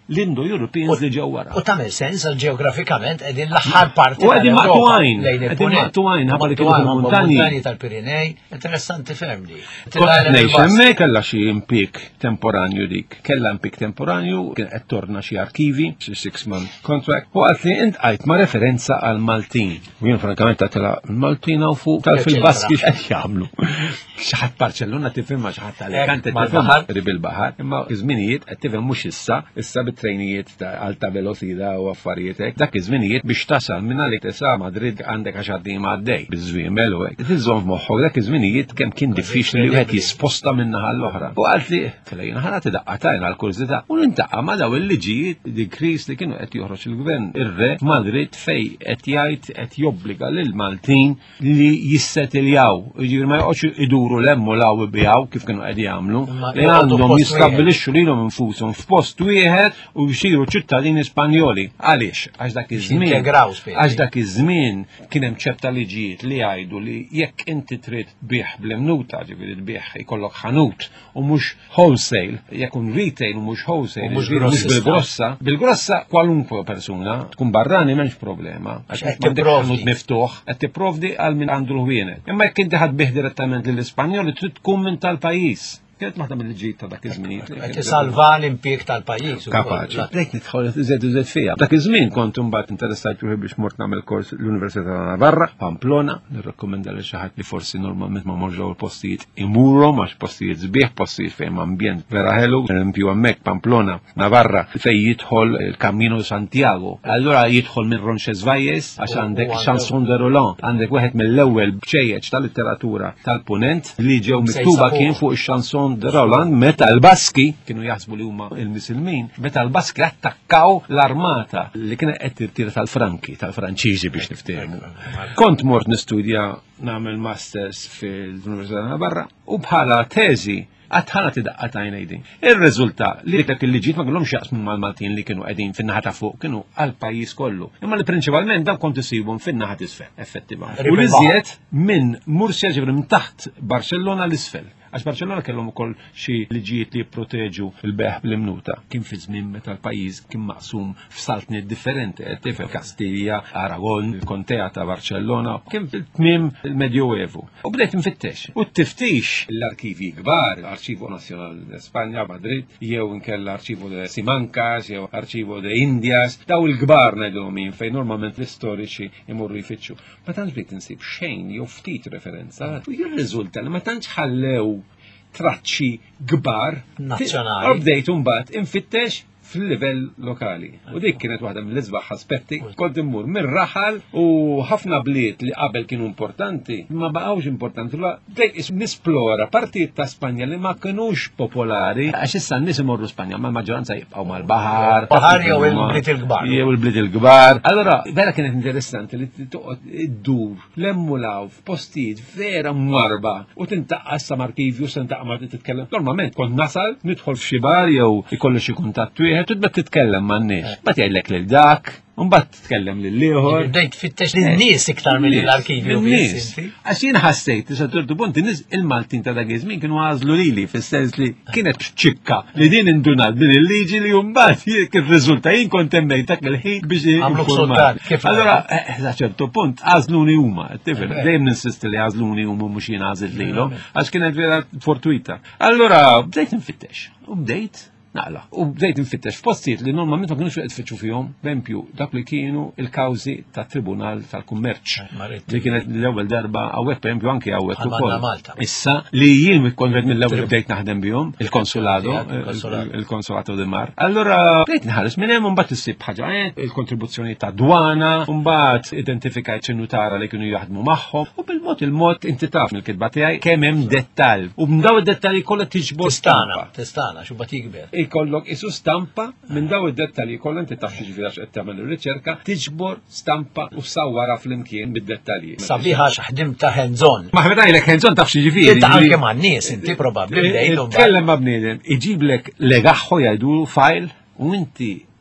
Speaker 3: l-Indo-Europeans li ġew wara.
Speaker 1: U tagħmel sens għal ġeografikament qegħdin l-aħħar parti
Speaker 3: U qegħdin
Speaker 1: tal-Ewropa
Speaker 3: maqtuajn,
Speaker 1: lejn
Speaker 3: qegħdin
Speaker 1: il-punent.
Speaker 3: maqtuajn ħabba li kienu
Speaker 1: Maqtuajn
Speaker 3: fil-muntanji.
Speaker 1: montanji tal-Pirinej, interessanti ferm li.
Speaker 3: Kont ngħix hemmhekk kellha xi impik temporanju dik. Kellha impik temporanju kien qed torna xi arkivi, xi six month contract. U qalt li int qajt ma' referenza għal Maltin. U jien frankament għatela Maltin hawn fuq tal-fil-Baski x'qed jagħmlu. Xi ħadd Barcellona tifhimha xi ħadd Alicante tifhimha qrib il-baħar, imma iż-żminijiet qed tifhem mhux issa, issa bit-trejnijiet ta' alta veloċità u affarijiet hekk. Dak iż-żminijiet biex tasal minn għalik tisa Madrid għandek għax għaddejjem għaddej biż-żwiemel u hekk. Tiżżomm f'moħħok dak iż-żminijiet kemm kien diffiċli wieħed jisposta minn naħa l-oħra. U qalt li tellejn ħarat idaqqatajn għal kurzità u nintaqqa ma' daw il-liġijiet dikris li kienu qed joħroġ il-gvern ir-re Madrid fej qed jgħid qed jobbliga lil Maltin li jissetiljaw, jiġifieri ma joqgħodx iduru lemmu law ibijaw kif kienu qed jagħmlu, li għandhom jistabbilixxu lilhom infushom f'post wieħed u jsiru ċittadini Spanjoli. Għaliex? Għax dak iż-żmien għax dak iż-żmien kien hemm ċerta liġijiet li jgħidu li jekk inti trid tbieħ bl-imnuta, ġifieri tbieħ ikollok ħanut u mhux wholesale, jekk un retail u mhux wholesale, mhux bil-grossa, bil-grossa kwalunkwe persuna tkun barrani m'hemmx problema. Għax qed ħanut miftuħ, qed tipprovdi għal min għandu l-ħwienet. Imma jekk inti ħadbih direttament lill-Ispanjoli trid tkun minn tal-pajjiż. Kienet maħda mill-ġid ta' dak iż-żmien.
Speaker 1: Qed isalva l-impjeg tal-pajjiż.
Speaker 3: Kapaċi. Lejk nidħol iżed iżed fiha. Dak iż-żmien kont imbagħad interessat ruħi biex mort nagħmel kors l-Università ta' Navarra, Pamplona, nirrakkomenda lil xi ħadd li forsi normalment ma morġgħu l-postijiet imurhom għax postijiet sbieħ, postijiet fejn ambjent vera ħelu, pereżempju hemmhekk Pamplona, Navarra, fejn jidħol il-Cammino Santiago. Allura jidħol minn Roncesvalles għax għandek Chanson de Roland, għandek wieħed mill-ewwel bċejjeġ tal-litteratura tal-punent li ġew miktuba kien fuq ix-Chanson de Roland meta l-Baski kienu jaħsbu li huma il-Misilmin, meta l-Baski attakkaw l-armata li kienet qed tirtira tal-Franki, tal-Franċiżi biex niftehmu. Kont mort nistudja nagħmel masters fil-Università ta' Navarra u bħala teżi għatħana tidaqqatajn ejdi. Il-rezultat li dak il-liġiet ma kellhomx jaqsmu mal-Maltin li kienu qegħdin fin-naħa ta' fuq, kienu għall-pajjiż kollu. Imma li prinċipalment dan kont isibhom fin-naħa t'isfel, effettivament. U li żjed minn Mursja ġifri minn taħt Barcellona l-isfel. Għax Barcellona kellhom ukoll xi liġijiet li jipproteġu l-beħ bl-imnuta. Kien fi żmien meta l-pajjiż kien maqsum f'saltniet differenti, qed tifhem Kastilja, Aragon, il-Kontea ta' Barcellona, kien fil-tmiem il-Medjoevu. U bdejt nfittex. U t-tiftix l-arkivi kbar, l-Arċivo Nazzjonali de Spanja, Madrid, jew inkella l-Arċivo de Simancas, jew Arċivo de Indias, daw il-kbar ngħidulhom jien fejn normalment l-istoriċi imorru jfittxu. Ma tantx bdejt insib xejn jew ftit referenza. U jirriżulta li ma tantx ħallew traċċi kbar
Speaker 1: nazzjonali.
Speaker 3: Bdejt imbagħad infittex fil-livell lokali. U dik kienet waħda mill-isbaħ aspetti. Kont immur mir-raħal u ħafna bliet li qabel kienu importanti ma baqgħux importanti. Bdejt nisplora partijiet ta' Spanja li ma kinux popolari għax issa n-nies imorru Spanja ma l-maġġoranza jibqgħu mal-baħar.
Speaker 1: Baħar jew il-bliet il-kbar.
Speaker 3: Jew il-bliet il-kbar. Allora vera kienet interessanti li toqgħod iddur l-emmulaw f'postijiet vera mwarba u tintaqqa sa markivju se ntaqqa ma titkellem. Normalment kont nasal nidħol f'xi bar jew ikollu xi kuntatt wieħed tibda titkellem man-nies. Ma tgħidlek lil dak, mbagħad titkellem lil ieħor.
Speaker 1: Bdejt fittex lin-nies iktar mill-arkivju.
Speaker 3: Għax jien ħassejt sa ċertu punt in-nies il-Maltin ta' dak iż-żmien kienu għażlu lili fis-sens li kienet ċikka li din indunat din il-liġi li mbagħad kif riżulta jien kont hemmhekk dak il-ħin biex
Speaker 1: għamlu soldat.
Speaker 3: Allura sa ċertu punt għażluni huma, tifhem, dejjem ninsisti li għażluni huma mhux jien għażil lilhom għax kienet vera fortwita. Allura bdejt infittex u bdejt naqla. U bdejt nfittex f'postijiet li normalment ma kienux qed tfittxu fihom, bempju dak li kienu il-kawżi tat-Tribunal tal-Kummerċ. Li kienet l-ewwel darba hawnhekk bempju anke hawnhekk ukoll. Issa li jien kont mill-ewwel bdejt naħdem bihom il-konsulado, il-konsolato de Mar. Allura bdejt nħares minn hemm mbagħad issib ħaġa il-kontribuzzjoni ta' dwana, mbagħad identifikajt xi nutara li kienu jaħdmu magħhom u bil-mod il-mod inti taf mill-kitba tiegħi kemm hemm dettall. U mdaw id-dettalji kollha tiġbor
Speaker 1: stampa. Tistana, xu bat jikber.
Speaker 3: Ikollok isu stampa minn daw id-dettalji kollha inti taf xiġifieri għax qed tagħmel ir-riċerka, tiġbor stampa u sawwara flimkien bid-dettalji.
Speaker 1: Sabiħa x'ħdim ta' hands-on.
Speaker 3: Ma ħmedajlek hands-on taf xiġifieri.
Speaker 1: Inta anke man-nies inti probabbli bdejlhom.
Speaker 3: Tkellem ma' bniedem, iġiblek legaħħu jgħidulu file u inti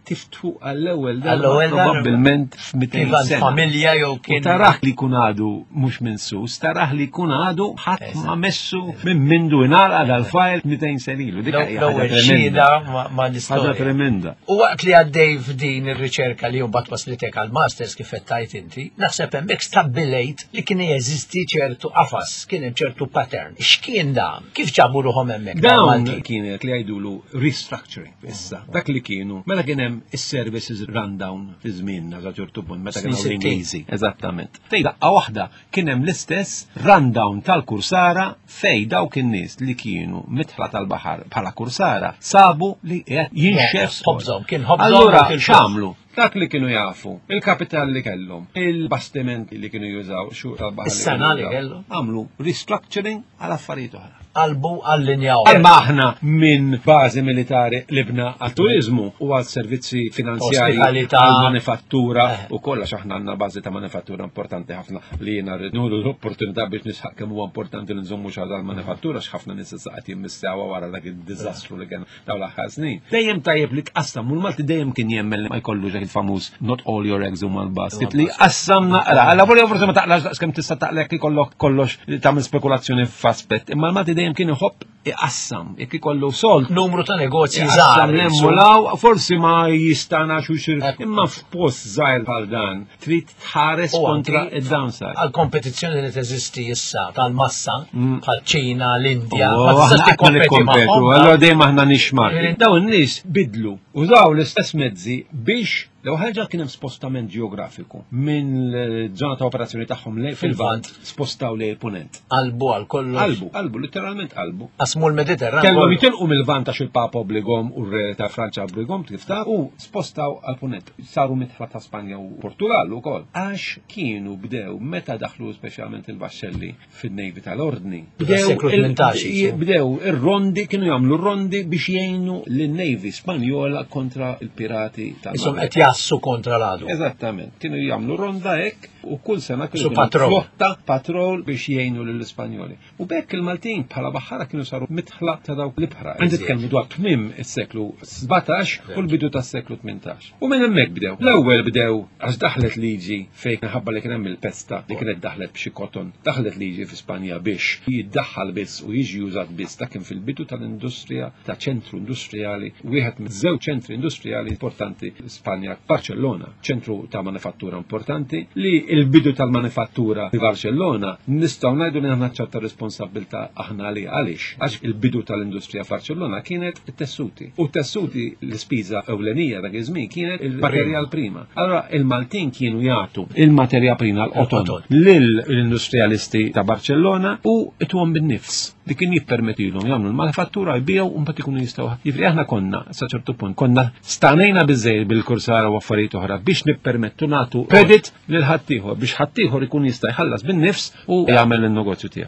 Speaker 3: tiftu għall-ewwel
Speaker 1: Għall-ewwel darba.
Speaker 3: probabbilment f'mئتين
Speaker 1: Kien
Speaker 3: sena.
Speaker 1: familja jew
Speaker 3: U
Speaker 1: kien.
Speaker 3: taraħ li kun għadu mhux minn sus, taraħ li kun għadu ħadd ma messu minn mindu inqalqa dal-fajl mئتين senilu. Dik hija ħaġa
Speaker 1: L-ewwel
Speaker 3: tremenda.
Speaker 1: xhieda ma'
Speaker 3: Ħaġa
Speaker 1: l-istorja.
Speaker 3: tremenda.
Speaker 1: U waqt li għaddej f'din ir-riċerka li mbagħad waslitek għall-masters kif qed tajt inti, naħseb hemmhekk stabbilejt li kien jeżisti ċertu qafas, kien hemm ċertu pattern. X'kien dan? Kif ġabu ruħhom hemmhekk?
Speaker 3: Dawn kienet li jgħidulu restructuring issa. Dak li kienu, mela kien hemm is-services rundown fi żmien sa ċertu punt meta kienu
Speaker 1: Snin
Speaker 3: l-Ingliżi. Eżattament. Fej daqqa waħda kien hemm l-istess rundown tal-kursara fej dawk in-nies li kienu mitħla tal-baħar bħala kursara sabu li qed jinxef
Speaker 1: Ħobżhom, kien ħobżhom.
Speaker 3: Allura x'għamlu? Dak li kienu jafu, il-kapital li kellhom, il-bastimenti li kienu jużaw, xur tal-baħar
Speaker 1: Is-sena li kellhom.
Speaker 3: għamlu restructuring għal affarijiet oħra.
Speaker 1: Qalbu allinjaw.
Speaker 3: Għalma aħna minn bażi militari libna għal-turizmu u għal-servizzi finanzjari
Speaker 1: Ospitalità.
Speaker 3: għal-manifattura u kollax aħna għandna bażi ta' manifattura importanti ħafna li jiena rridnu l-opportunità biex nisħaq kemm huwa importanti li nżommu xi ħaġa għall-manifattura x'ħafna nies issa qed jimmissewwa wara dak id-diżastru li kien dawn l-aħħar snin. Dejjem tajjeb li tqassam u l-Malti dejjem kien jemmel li ma jkollux il-famuż not all your eggs huma l-basket li qassam naqra. Alla volja forsi ma taqlax kemm tista' taqlek ikollok kollox tagħmel spekulazzjoni f'aspett, imma l-Malti dejjem kien iħobb iqassam, jekk ikollu solt
Speaker 1: Numru ta' negozji
Speaker 3: Iqassam
Speaker 1: żgħar.
Speaker 3: l-emmolaw, forsi ma jistana xuxir, imma f'post żgħir bħal dan, trid tħares
Speaker 1: U
Speaker 3: kontra
Speaker 1: anki
Speaker 3: id-downside.
Speaker 1: Għal-kompetizzjoni li teżisti issa tal-massa bħal ċina, l-Indja,
Speaker 3: Oh,
Speaker 1: ma
Speaker 3: aħna
Speaker 1: tistax
Speaker 3: qatt ma
Speaker 1: tikkompeti
Speaker 3: nikkompetu,
Speaker 1: magħhom.
Speaker 3: allura dejjem aħna nixmar.
Speaker 1: Eh.
Speaker 3: Dawn in-nies bidlu, użaw l-istess mezzi biex Lew ħaġa kien hemm spostament ġeografiku minn l-żona ta' operazzjoni tagħhom lej fil-vant spostaw lej il-punent.
Speaker 1: Qalbu għal kollu.
Speaker 3: Qalbu, qalbu, letteralment qalbu.
Speaker 1: Qasmu l-Mediterran.
Speaker 3: Kellhom jitilqu mill-vant għax il-Papa obbligom u r-re ta' Franċa obbligom kif ta' u spostaw għal punent. Saru mitħla ta' Spanja u Portugal ukoll. Għax kienu bdew meta daħlu speċjalment il-vaxxelli fin-nejvi tal-ordni.
Speaker 1: Seklu tmintax.
Speaker 3: Bdew ir-rondi kienu jagħmlu rondi biex jgħinu lin-nejvi Spanjola kontra il-pirati ta'
Speaker 1: jassu kontra l-għadu.
Speaker 3: Eżattament, kienu jagħmlu ronda hekk u kull sena kienu
Speaker 1: Su patrol.
Speaker 3: flotta patrol biex jgħinu lill-Ispanjoli. U bekk il-Maltin bħala baħħara kienu saru mitħla ta' dawk l-ibħra. Għandi tkellmu dwar tmiem is-seklu sebgħetax u l-bidu tas-seklu tmintax. U minn hemmhekk bdew. L-ewwel bdew għax daħlet liġi fejn ħabba li kien hemm il-pesta li kienet daħlet b'xi koton. Daħlet liġi fi Spanja biex jiddaħħal biss u jiġi użat biss ta' kien fil-bidu tal-industrija ta' ċentru industrijali, wieħed miż-żewġ ċentri industrijali importanti Spanja, Barcellona, ċentru ta' manifattura importanti, li il-bidu tal-manifattura fi Barcellona nistgħu ngħidu li aħna ċerta responsabilità aħna li għaliex għax il-bidu tal-industrija Barcellona kienet it-tessuti. U tessuti l-ispiża ewlenija dak iż-żmien kienet il-materjal prima. Allora il-Maltin kienu jagħtu il-materja prima l-qoton lill-industrijalisti ta' Barcellona u ituhom bin-nifs. Li kien jippermettilhom jagħmlu l-manifattura jbiegħu u mbagħad ikunu jistgħu. Jifri aħna konna sa ċertu punt konna stanejna biżejjed bil-kursara u affarijiet oħra biex nippermettu nagħtu credit lil ħaddieħor biex ħaddieħor ikun jista' jħallas bin-nifs u jagħmel in-negozju tiegħu.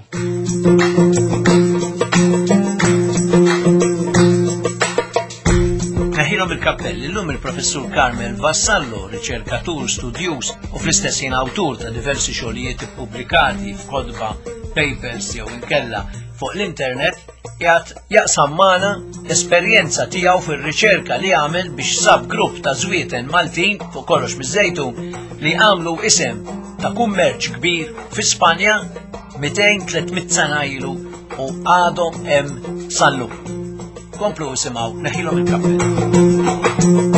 Speaker 1: Neħilhom il-kappell illum il-professur Carmel Vassallo, riċerkatur, studjus u fl-istess ħin awtur ta' diversi xogħlijiet ippubblikati f'kodba, papers jew inkella fuq l-internet jgħat jaqsam magħna esperjenza tiegħu fir-riċerka li għamel biex sab grupp ta' żwieten Maltin fuq kollox miż-żejtu li għamlu isem ta' kummerċ kbir fi Spanja mئتين ثلاثمئة sena ilu u għadhom hemm sallu. Komplu isimgħu neħilhom il-kappell.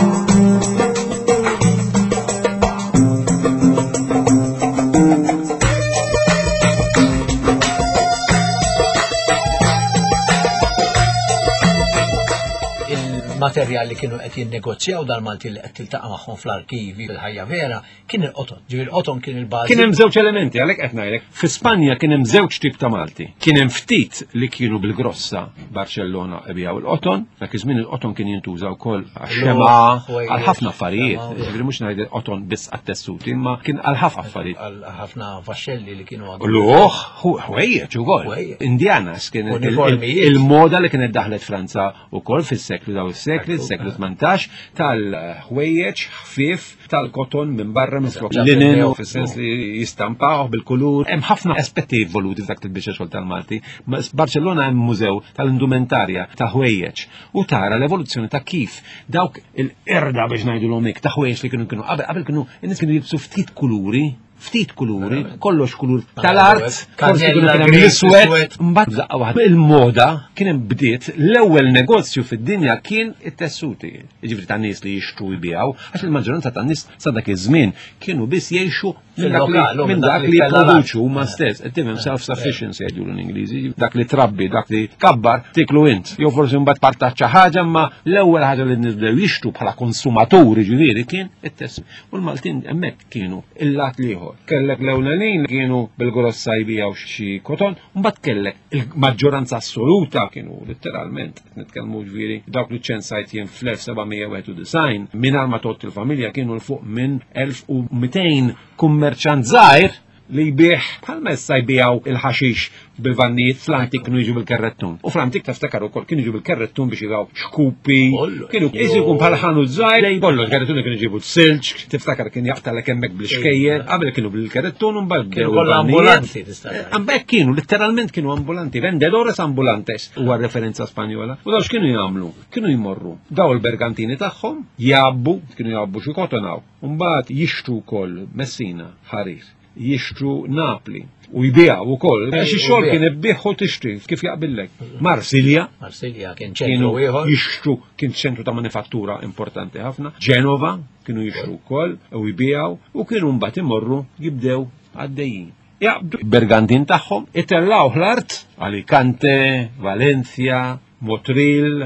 Speaker 1: Materjali kienu qed jinnegozjaw dal-Malti li qed tiltaqa' magħhom fl-arkivi fil-ħajja vera kien il-qoton. Ġifieri il-qoton kien il-bażi.
Speaker 3: Kien hemm żewġ elementi għalhekk qed ngħidlek. Fi Spanja kien hemm żewġ tip ta' Malti. Kien hemm ftit li kienu bil-grossa Barcellona ibijaw il-qoton, dak iż-żmien il-qoton kien jintuża wkoll għax-xema għal ħafna affarijiet. Ġifieri mhux ngħid qoton biss għat-tessuti, imma kien għal ħafna affarijiet.
Speaker 1: Għal ħafna vaxxelli li kienu għandhom.
Speaker 3: Luħ, ħwejjeġ ukoll. Indianas kienet il-moda li kienet daħlet Franza wkoll fis-seklu daw is-sekli. li s-seklu tmantax tal-ħwejjeġ ħfief tal-koton minn barra misrok l-linen fis-sens li jistampaw bil-kulur. Hemm ħafna aspetti evoluti f'dak il-biċċa xogħol tal-Malti. Barcellona hemm mużew tal-indumentarja ta' ħwejjeġ u tara l-evoluzzjoni ta' kif dawk il-erda biex ngħidulhom hekk ta' ħwejjeġ li kienu kienu qabel kienu in-nies kienu jilbsu ftit kuluri ftit kuluri, kollox kulur tal-art, forsi kienu kien hemm l-iswed, mbagħad daqqa waħda il-moda kien hemm bdiet l-ewwel negozju fid-dinja kien it-tessuti. Jiġifieri tan-nies li jixtru jbiegħu, għax il-maġġoranza tan-nies sa dak iż-żmien kienu biss jgħixu minn dak li jipproduċu huma stess. Qed tifhem self-sufficiency jgħidu l-Ingliżi, dak li trabbi, dak li kabbar tiklu int. Jew forsi mbagħad partaċċa ħaġa ma l-ewwel ħaġa li nibdew jixtru bħala konsumaturi ġifieri kien it-tessuti. U l-Maltin hemmhekk kienu il-lat lieħor. Kellek l-ewlenin kienu bil-grossa jbijaw xi koton, mbagħad kellek il-maġġoranza assoluta kienu letteralment nitkellmu ġifieri dawk li ċensajt jien fl-elf sebgħmija wieħed u design mingħajr ma tot il-familja kienu l fuq minn elf u mitejn kummerċant żgħir li jbieħ bħal messa jbijaw il-ħaxix bil-vannijiet fl-antik kienu jiġu bil-kerrettun. U fl-antik taftakar ukoll kienu jiġu bil-kerrettun biex jibgħu xkupi, kienu jisibu bħal ħanu żgħir li jbollu l-kerrettun kienu jġibu silġ, tiftakar kien jaqtalek hemmhekk bl-xkejjer, qabel kienu bil-kerrettun u mbagħad kienu kollha ambulanti tista' hemmhekk kienu letteralment kienu ambulanti, vendedores ambulantes huwa referenza Spanjola. U dawx kienu jagħmlu, kienu jmorru daw il-bergantini tagħhom, jabbu, kienu jabbu xi kotonaw, u mbagħad jixtru wkoll Messina, Ħarir, jixtru Napli u jbijaw ukoll. Għax ix-xogħol kien ibbieħ u tixtri kif jaqbillek. Marsilja,
Speaker 1: Marsilja kien ċentru ieħor.
Speaker 3: Jixtru kien ċentru ta' manifattura importanti ħafna. Ġenova kienu jixtru wkoll u jbijaw u kienu mbagħad imorru jibdew għaddejjin. Jaqbdu bergantin tagħhom itellaw l-art Alicante, Valencia, Motril,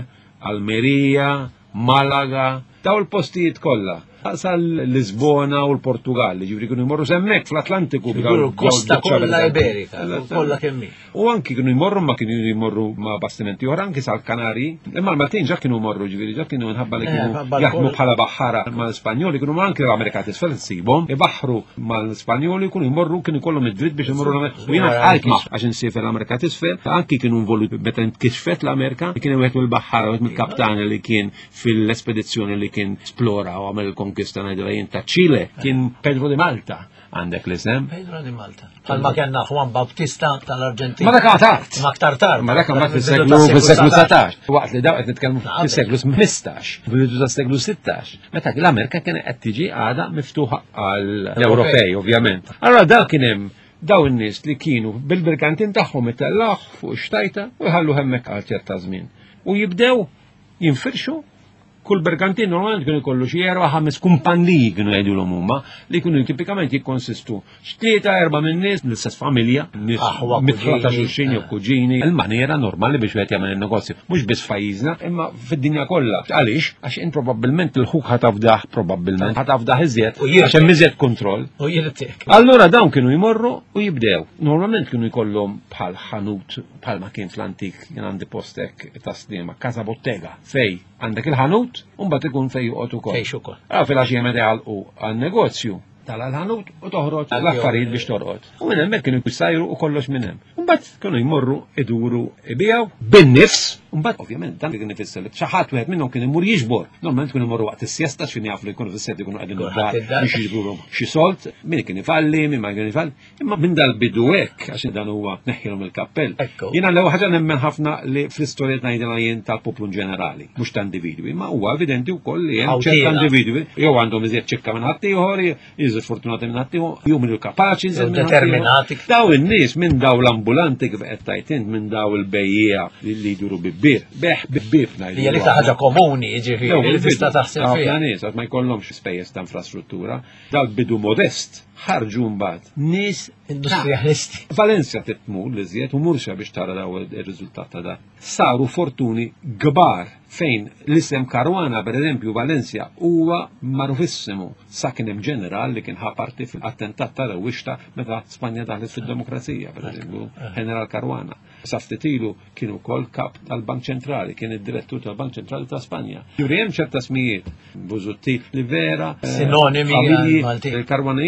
Speaker 3: Almeria, Malaga, daw il-postijiet kollha. Sal Lisbona u l-Portugal, ġifri kienu jmorru semmek fl-Atlantiku.
Speaker 1: Kosta kollha Iberika, kollha kemm hi.
Speaker 3: U anki kienu jmorru ma kienu jmorru ma bastimenti oħra anki sal-Kanari, imma l-Maltin ġa kienu jmorru ġifiri, ġa kienu nħabba li kienu jaħdmu bħala baħħara mal-Spanjoli, kienu anki l-Amerika tisfel tsibhom, ibaħħru mal-Spanjoli kienu jmorru kienu kollhom id-dritt biex jmorru l-Amerika. U jiena qalt ma' għax insiefer l-Amerika tisfel, anki kienu involuti meta nkixfet l-Amerika, kien wieħed mill-baħħara, wieħed mill-kaptani li kien fil-espedizzjoni li kien esplora u għamel konkista ngħidulha ta' Ċile, kien Pedro de Malta. Għandek l-isem?
Speaker 1: Pedro de Malta. Bħalma kellna Juan Bautista tal-Arġentina.
Speaker 3: Ma dak tard.
Speaker 1: Ma aktar tard.
Speaker 3: Ma dak mbagħad fis-seklu fis-seklu satax. Waqt li daw qed nitkellmu fis-seklu ħmistax, fil-bidu tas-seklu sittax. Meta l-Amerika kienet qed tiġi għada miftuħa għall-Ewropej ovvjament. Allora dak kien hemm daw in-nies li kienu bil-bergantin tagħhom itellaħ fuq xtajta u jħallu hemmhekk għal ċerta żmien. U jibdew jinfirxu. Kull bergantin normalment kienu jkollu xi erba' ħames kumpanniji kienu jgħidulhom huma li kienu tipikament jikkonsistu x'tlieta erba' minn nies mill-istess familja, mitħla ta' xulxin jew kuġini. Il-maniera normali biex wieħed jagħmel in-negozju, mhux biss f'pajjiżna, imma fid-dinja kollha. Għaliex? Għax in probabbilment il-ħuk ħatafdaħ probabbilment ħatafdaħ iżjed għax hemm iżjed kontroll.
Speaker 1: U jirtek.
Speaker 3: Allura dawn kienu jmorru u jibdew. Normalment kienu jkollhom bħal ħanut bħalma kien fl-antik kien għandi postek ta' snema, Casa Bottega, fej għandek il-ħanut, un bat ikun fej juqot ukoll.
Speaker 1: Fej ukoll.
Speaker 3: Għaw fil-għaxija meta jgħalqu għal-negozju tal-ħanut u toħroġ l-affarijiet biex torqod. U minn hemmhekk kienu jsajru u kollox minn hemm. Mbagħad kienu jmorru iduru ibijaw bin-nifs. Mbagħad ovvjament dan kien ifisser li xi ħadd wieħed minnhom kien imur jiġbor. Normalment kienu jmorru waqt is-siesta x'kien jafu li jkunu fis-sett ikunu qegħdin id-dar biex jiġburu xi solt, min kien ifalli, min ma kien ifalli. Imma minn dal-bidu hekk għax dan huwa tneħħilhom il-kappell. Jiena l-ewwel ħaġa nemmen ħafna li fl-istorja ngħidilha jien tal-poplu ġenerali, mhux ta' individwi, imma huwa evidenti wkoll li hemm ċerta individwi jew għandhom iżjed ċekka minn ħadd ieħor, iżjed fortunati minn ħadd ieħor, jew mill kapaċi
Speaker 1: determinati.
Speaker 3: Daw in-nies minn daw l-ambulanti kif qed tajt int minn daw il-bejjija li jduru bibbir, beħ bibbir ngħidu.
Speaker 1: Hija li ħaġa komuni jiġifieri li tista' taħseb fiha.
Speaker 3: Nies ma jkollhomx spejjeż ta' infrastruttura, dal-bidu modest ħarġu mbagħad nies
Speaker 1: industrijalisti.
Speaker 3: Valencia titmur li żjed u Murcia biex tara daw ir-riżultat ta' da. Saru fortuni kbar fejn l-isem Caruana pereżempju Valencia huwa marufissimu sakin hemm ġeneral li kien ħa parti fil-attentat ta' rewwixta meta Spanja daħlet fid-demokrazija pereżempju General Caruana. Saftitilu kienu kol kap tal-Bank Ċentrali, kien id-direttur tal-Bank Ċentrali ta' Spanja. Juri hemm ċerta smijiet, Bużutti li vera
Speaker 1: sinonimi
Speaker 3: il-Karwanijiet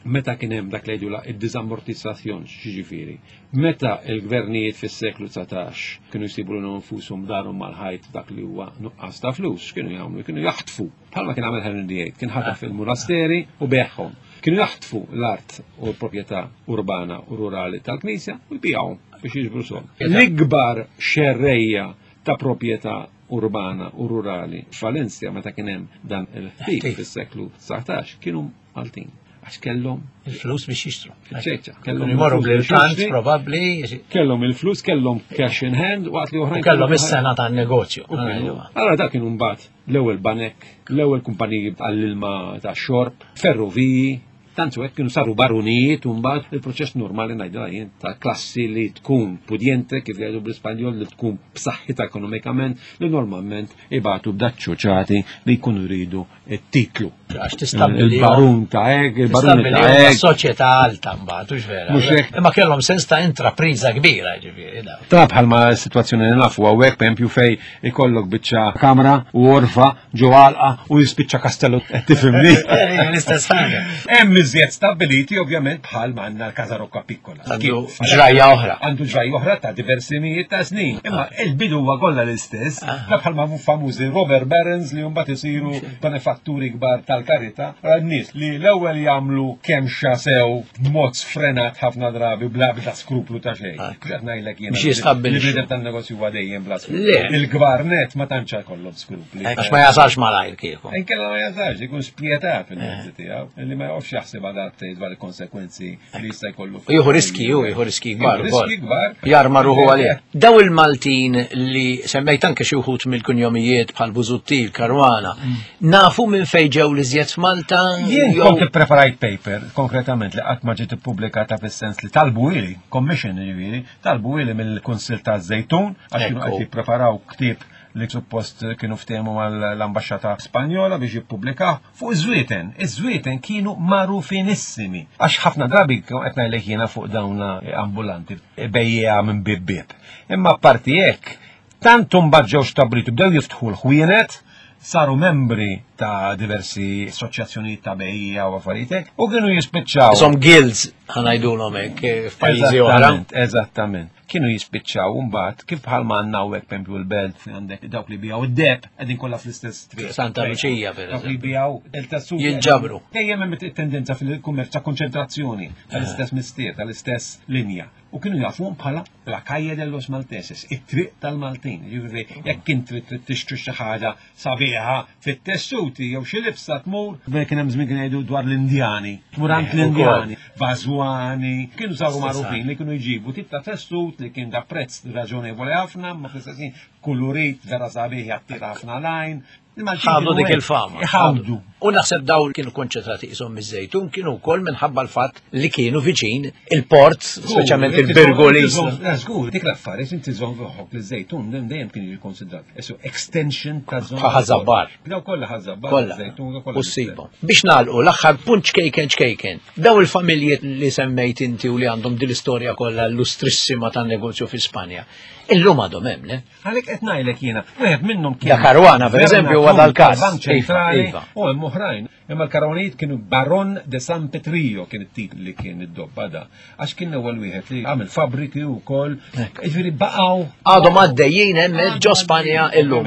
Speaker 3: meta kien hemm dak li jgħidula id-diżammortizzazzjoni xiġifieri. Meta l-gvernijiet fis-seklu tsatax kienu jsibu lhom infushom darhom mal-ħajt dak li huwa nuqqas ta' flus, kienu jagħmlu, kienu jaħtfu. Bħalma kien għamel Henry the eighth, kien ħataf fil-monasteri u beħħhom. Kienu jaħtfu l-art u l-proprjetà urbana u rurali tal-Knisja u jbijgħu biex jiġbru sol. L-ikbar xerrejja ta' proprjetà urbana u rurali f'Valencia meta kien hemm dan il-ħtif fis-seklu tsatax kienu Maltin. Għax kellhom
Speaker 1: il-flus biex jixtru.
Speaker 3: ċeċċa.
Speaker 1: Kellhom imorru bl-tant, probabbli.
Speaker 3: Kellhom il-flus, kellhom cash in hand, waqt li oħrajn.
Speaker 1: Kellhom is-sena tan-negozju.
Speaker 3: Allora dak kienu mbagħad l-ewwel banek, l-ewwel kumpaniji għall-ilma tax-xorb, ferroviji, tantu hekk kienu saru barunijiet u mbagħad il-proċess normali ngħidilha jien ta' klassi li tkun pudjente kif jgħidu bl-Ispanjol li tkun b'saħħitha ekonomikament li normalment ibatu b'daċċuċati li jkunu jridu t-titlu.
Speaker 1: Għax tistabbilihom
Speaker 3: il-barun ta' hekk, il-barun ta' hekk.
Speaker 1: Soċjetà alta mbagħad, mhux vera. Imma kellhom sens ta' intrapriża kbira ġifieri.
Speaker 3: Tra bħalma s-sitwazzjoni li nafu hawnhekk pereżempju fejn ikollok biċċa kamra u orfa ġo għalqa u jispiċċa kastellu qed tifhimni.
Speaker 1: L-istess ħaġa.
Speaker 3: Hemm iżjed stabiliti ovvjament bħal għandna l-Casa Rocca Piccola.
Speaker 1: Għandu ġrajja oħra.
Speaker 3: Għandu ġrajja oħra ta' diversi mijiet ta' snin. Imma il-bidu huwa kollha l-istess. Bħalma famużi Robert Barons li mbagħad isiru benefatturi kbar tal-karità. N-nies li l-ewwel jagħmlu kemxa sew b'mod sfrenat ħafna drabi bla bla skruplu ta' xejn. Qed ngħidlek jiena li bidel tan-negozju huwa dejjem bla skruplu. Il-gvarnet ma tantx jkollhom skrupli.
Speaker 1: Għax ma jasalx malajr kieku.
Speaker 3: Inkella ma jasalx, ikun spjetat fil-mezzi tiegħu li ma jafx jaħseb għadat dwar il-konsekwenzi li jista' jkollu.
Speaker 1: Jieħu riski, jieħu riski kbar.
Speaker 3: Riski kbar.
Speaker 1: Jarma ruħu għalih. Daw il-Maltin li semmejt anke xi wħud mill-kunjomijiet bħal Busuttil, Karwana, nafu minn fejn ġew li żjed f'Malta.
Speaker 3: Jien kont ippreparajt paper konkretament li qatt ma ġiet ippubblikata fis-sens li talbu ili, commission jiġifieri, talbu ili mill-Kunsill taż-Żejtun għax kienu qed jippreparaw ktieb li suppost kienu ftehmu mal-Ambaxxata Spanjola biex jippubblikaw fuq iż-żwieten. Iż-żwieten kienu magħrufinissimi għax ħafna drabi qed ngħidlek jiena fuq dawn ambulanti bejja minn bib-bib. Imma apparti hekk, tantum mbagħad ġew stabblitu bdew jiftħu l-ħwienet, saru membri ta' diversi assoċjazzjonijiet ta' bejja u affarijiet u kienu jispiċċaw.
Speaker 1: Som guilds ħanajdulhom hekk f'pajjiżi oħra.
Speaker 3: Eżattament. Kienu jispiċċaw mbagħad kif bħalma għandna hawnhekk pempju l-belt għandek dawk li bijaw id-deb qegħdin kollha fl-istess triq.
Speaker 1: Santa Lucia pereżempju.
Speaker 3: Dawk li bijaw il-tessut.
Speaker 1: Jinġabru.
Speaker 3: Dejjem hemm tendenza fil-kummerċ ta' konċentrazzjoni tal-istess mistier, tal-istess linja. U kienu jafuhom bħala la calle de los Malteses, it-triq tal-Maltin. Jiġifieri jekk int trid tixtri xi ħaġa sabiħa fit-tessuti jew xi libsa tmur, kien hemm żmien kien jgħidu dwar l-Indjani, murant l-Indjani, Bażwani, kienu saru magħrufin li kienu jġibu tip ta' tessut li kien da prezz raġonevoli ħafna, ma fl-istessin kulurit vera sabiħ jattira ħafna lajn.
Speaker 1: ħadu dik il-fama.
Speaker 3: ħadu.
Speaker 1: U naħseb daw kienu konċentrati isom miż-żejtun kienu wkoll minħabba l-fatt li kienu viċin il-port, speċjalment il-Birgoli.
Speaker 3: Żgur, dik l-affarijiet inti żomm fuq l-żejtun dejjem kienu jikkonsidrat. Esu extension ta' żona.
Speaker 1: Ħażabbar.
Speaker 3: Daw kollha ħażabbar żejtun
Speaker 1: u ssibhom. Biex nagħlqu l-aħħar punt xkejken xkejken. Daw il-familjiet li semmejt inti u li għandhom din l-istorja kollha illustrissima tan-negozju fi Spanja. Illum għadhom hemm, le?
Speaker 3: Għalhekk qed ngħidlek jiena, wieħed minnhom kien.
Speaker 1: Da Karwana, pereżempju, huwa dal-każ.
Speaker 3: Bank ċentrali, u hemm oħrajn. Imma l-Karwanijiet kienu Baron de San Petrillo kien it-titlu li kien id-dobba da. Għax kien ewwel wieħed li għamel fabriki wkoll. Jiġifieri baqgħu.
Speaker 1: Għadhom għaddejjin hemm ġo Spanja illum.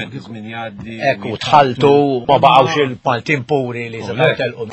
Speaker 1: Ekk u tħaltu ma baqgħux il-Maltin puri li se telqu.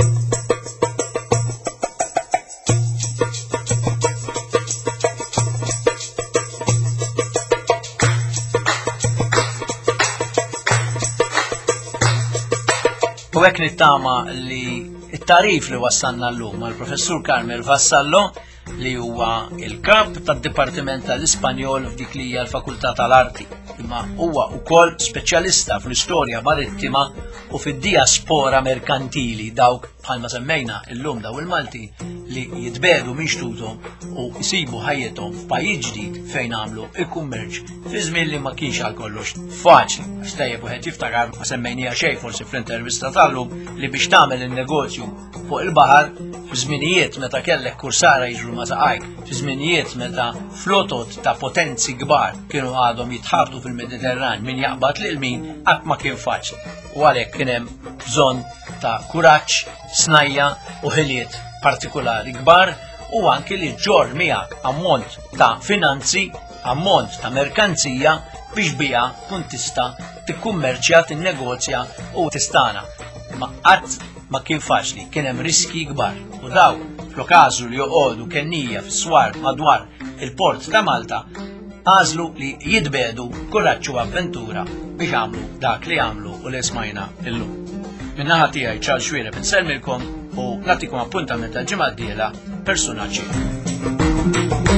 Speaker 1: U hekk nittama li it-tarif li wassalna llum għall-Professur Carmel Vassallo li huwa il-kap tad-Dipartiment tal-Ispanjol f'dik li hija l-Fakultà tal-Arti, imma huwa wkoll speċjalista fl-istorja marittima u fid-diaspora merkantili dawk bħalma semmejna illum daw il-Malti li jitbedu minn xtutom u jsibu ħajjithom f'pajjiż ġdid fejn għamlu il-kummerċ fi żmien li ma kienx għal kollox faċli. Għax tajjeb wieħed jiftakar ma semmejnija xejn forsi fl-intervista tal-lum li biex tagħmel in-negozju fuq il-baħar f'żminijiet meta kellek kursara jiġru ma saqajk, f'żminijiet meta flotot ta' potenzi kbar kienu għadhom jitħabtu fil-Mediterran min jaqbad lil min qatt ma kien faċli. U għalhekk kien hemm bżonn ta' kuraġġ, snajja u ħiliet partikolari kbar u anki li ġor miegħek ammont ta' finanzi, ammont ta' merkanzija biex bija kun tista' tikkummerċja, tinnegozja u tistana. Ma qatt ma kien faċli, kien hemm riski kbar. U daw fl-okażu li joqogħdu kennija fis-swar madwar il-port ta' Malta għażlu li jitbedu kuraġġ u avventura biex għamlu dak li għamlu u li smajna illum. Min-naħa tiegħi Charles Xwiereb insellmilkom u nagħtikom appuntament tal-ġimgħa d-dieħla personaġġ ieħor.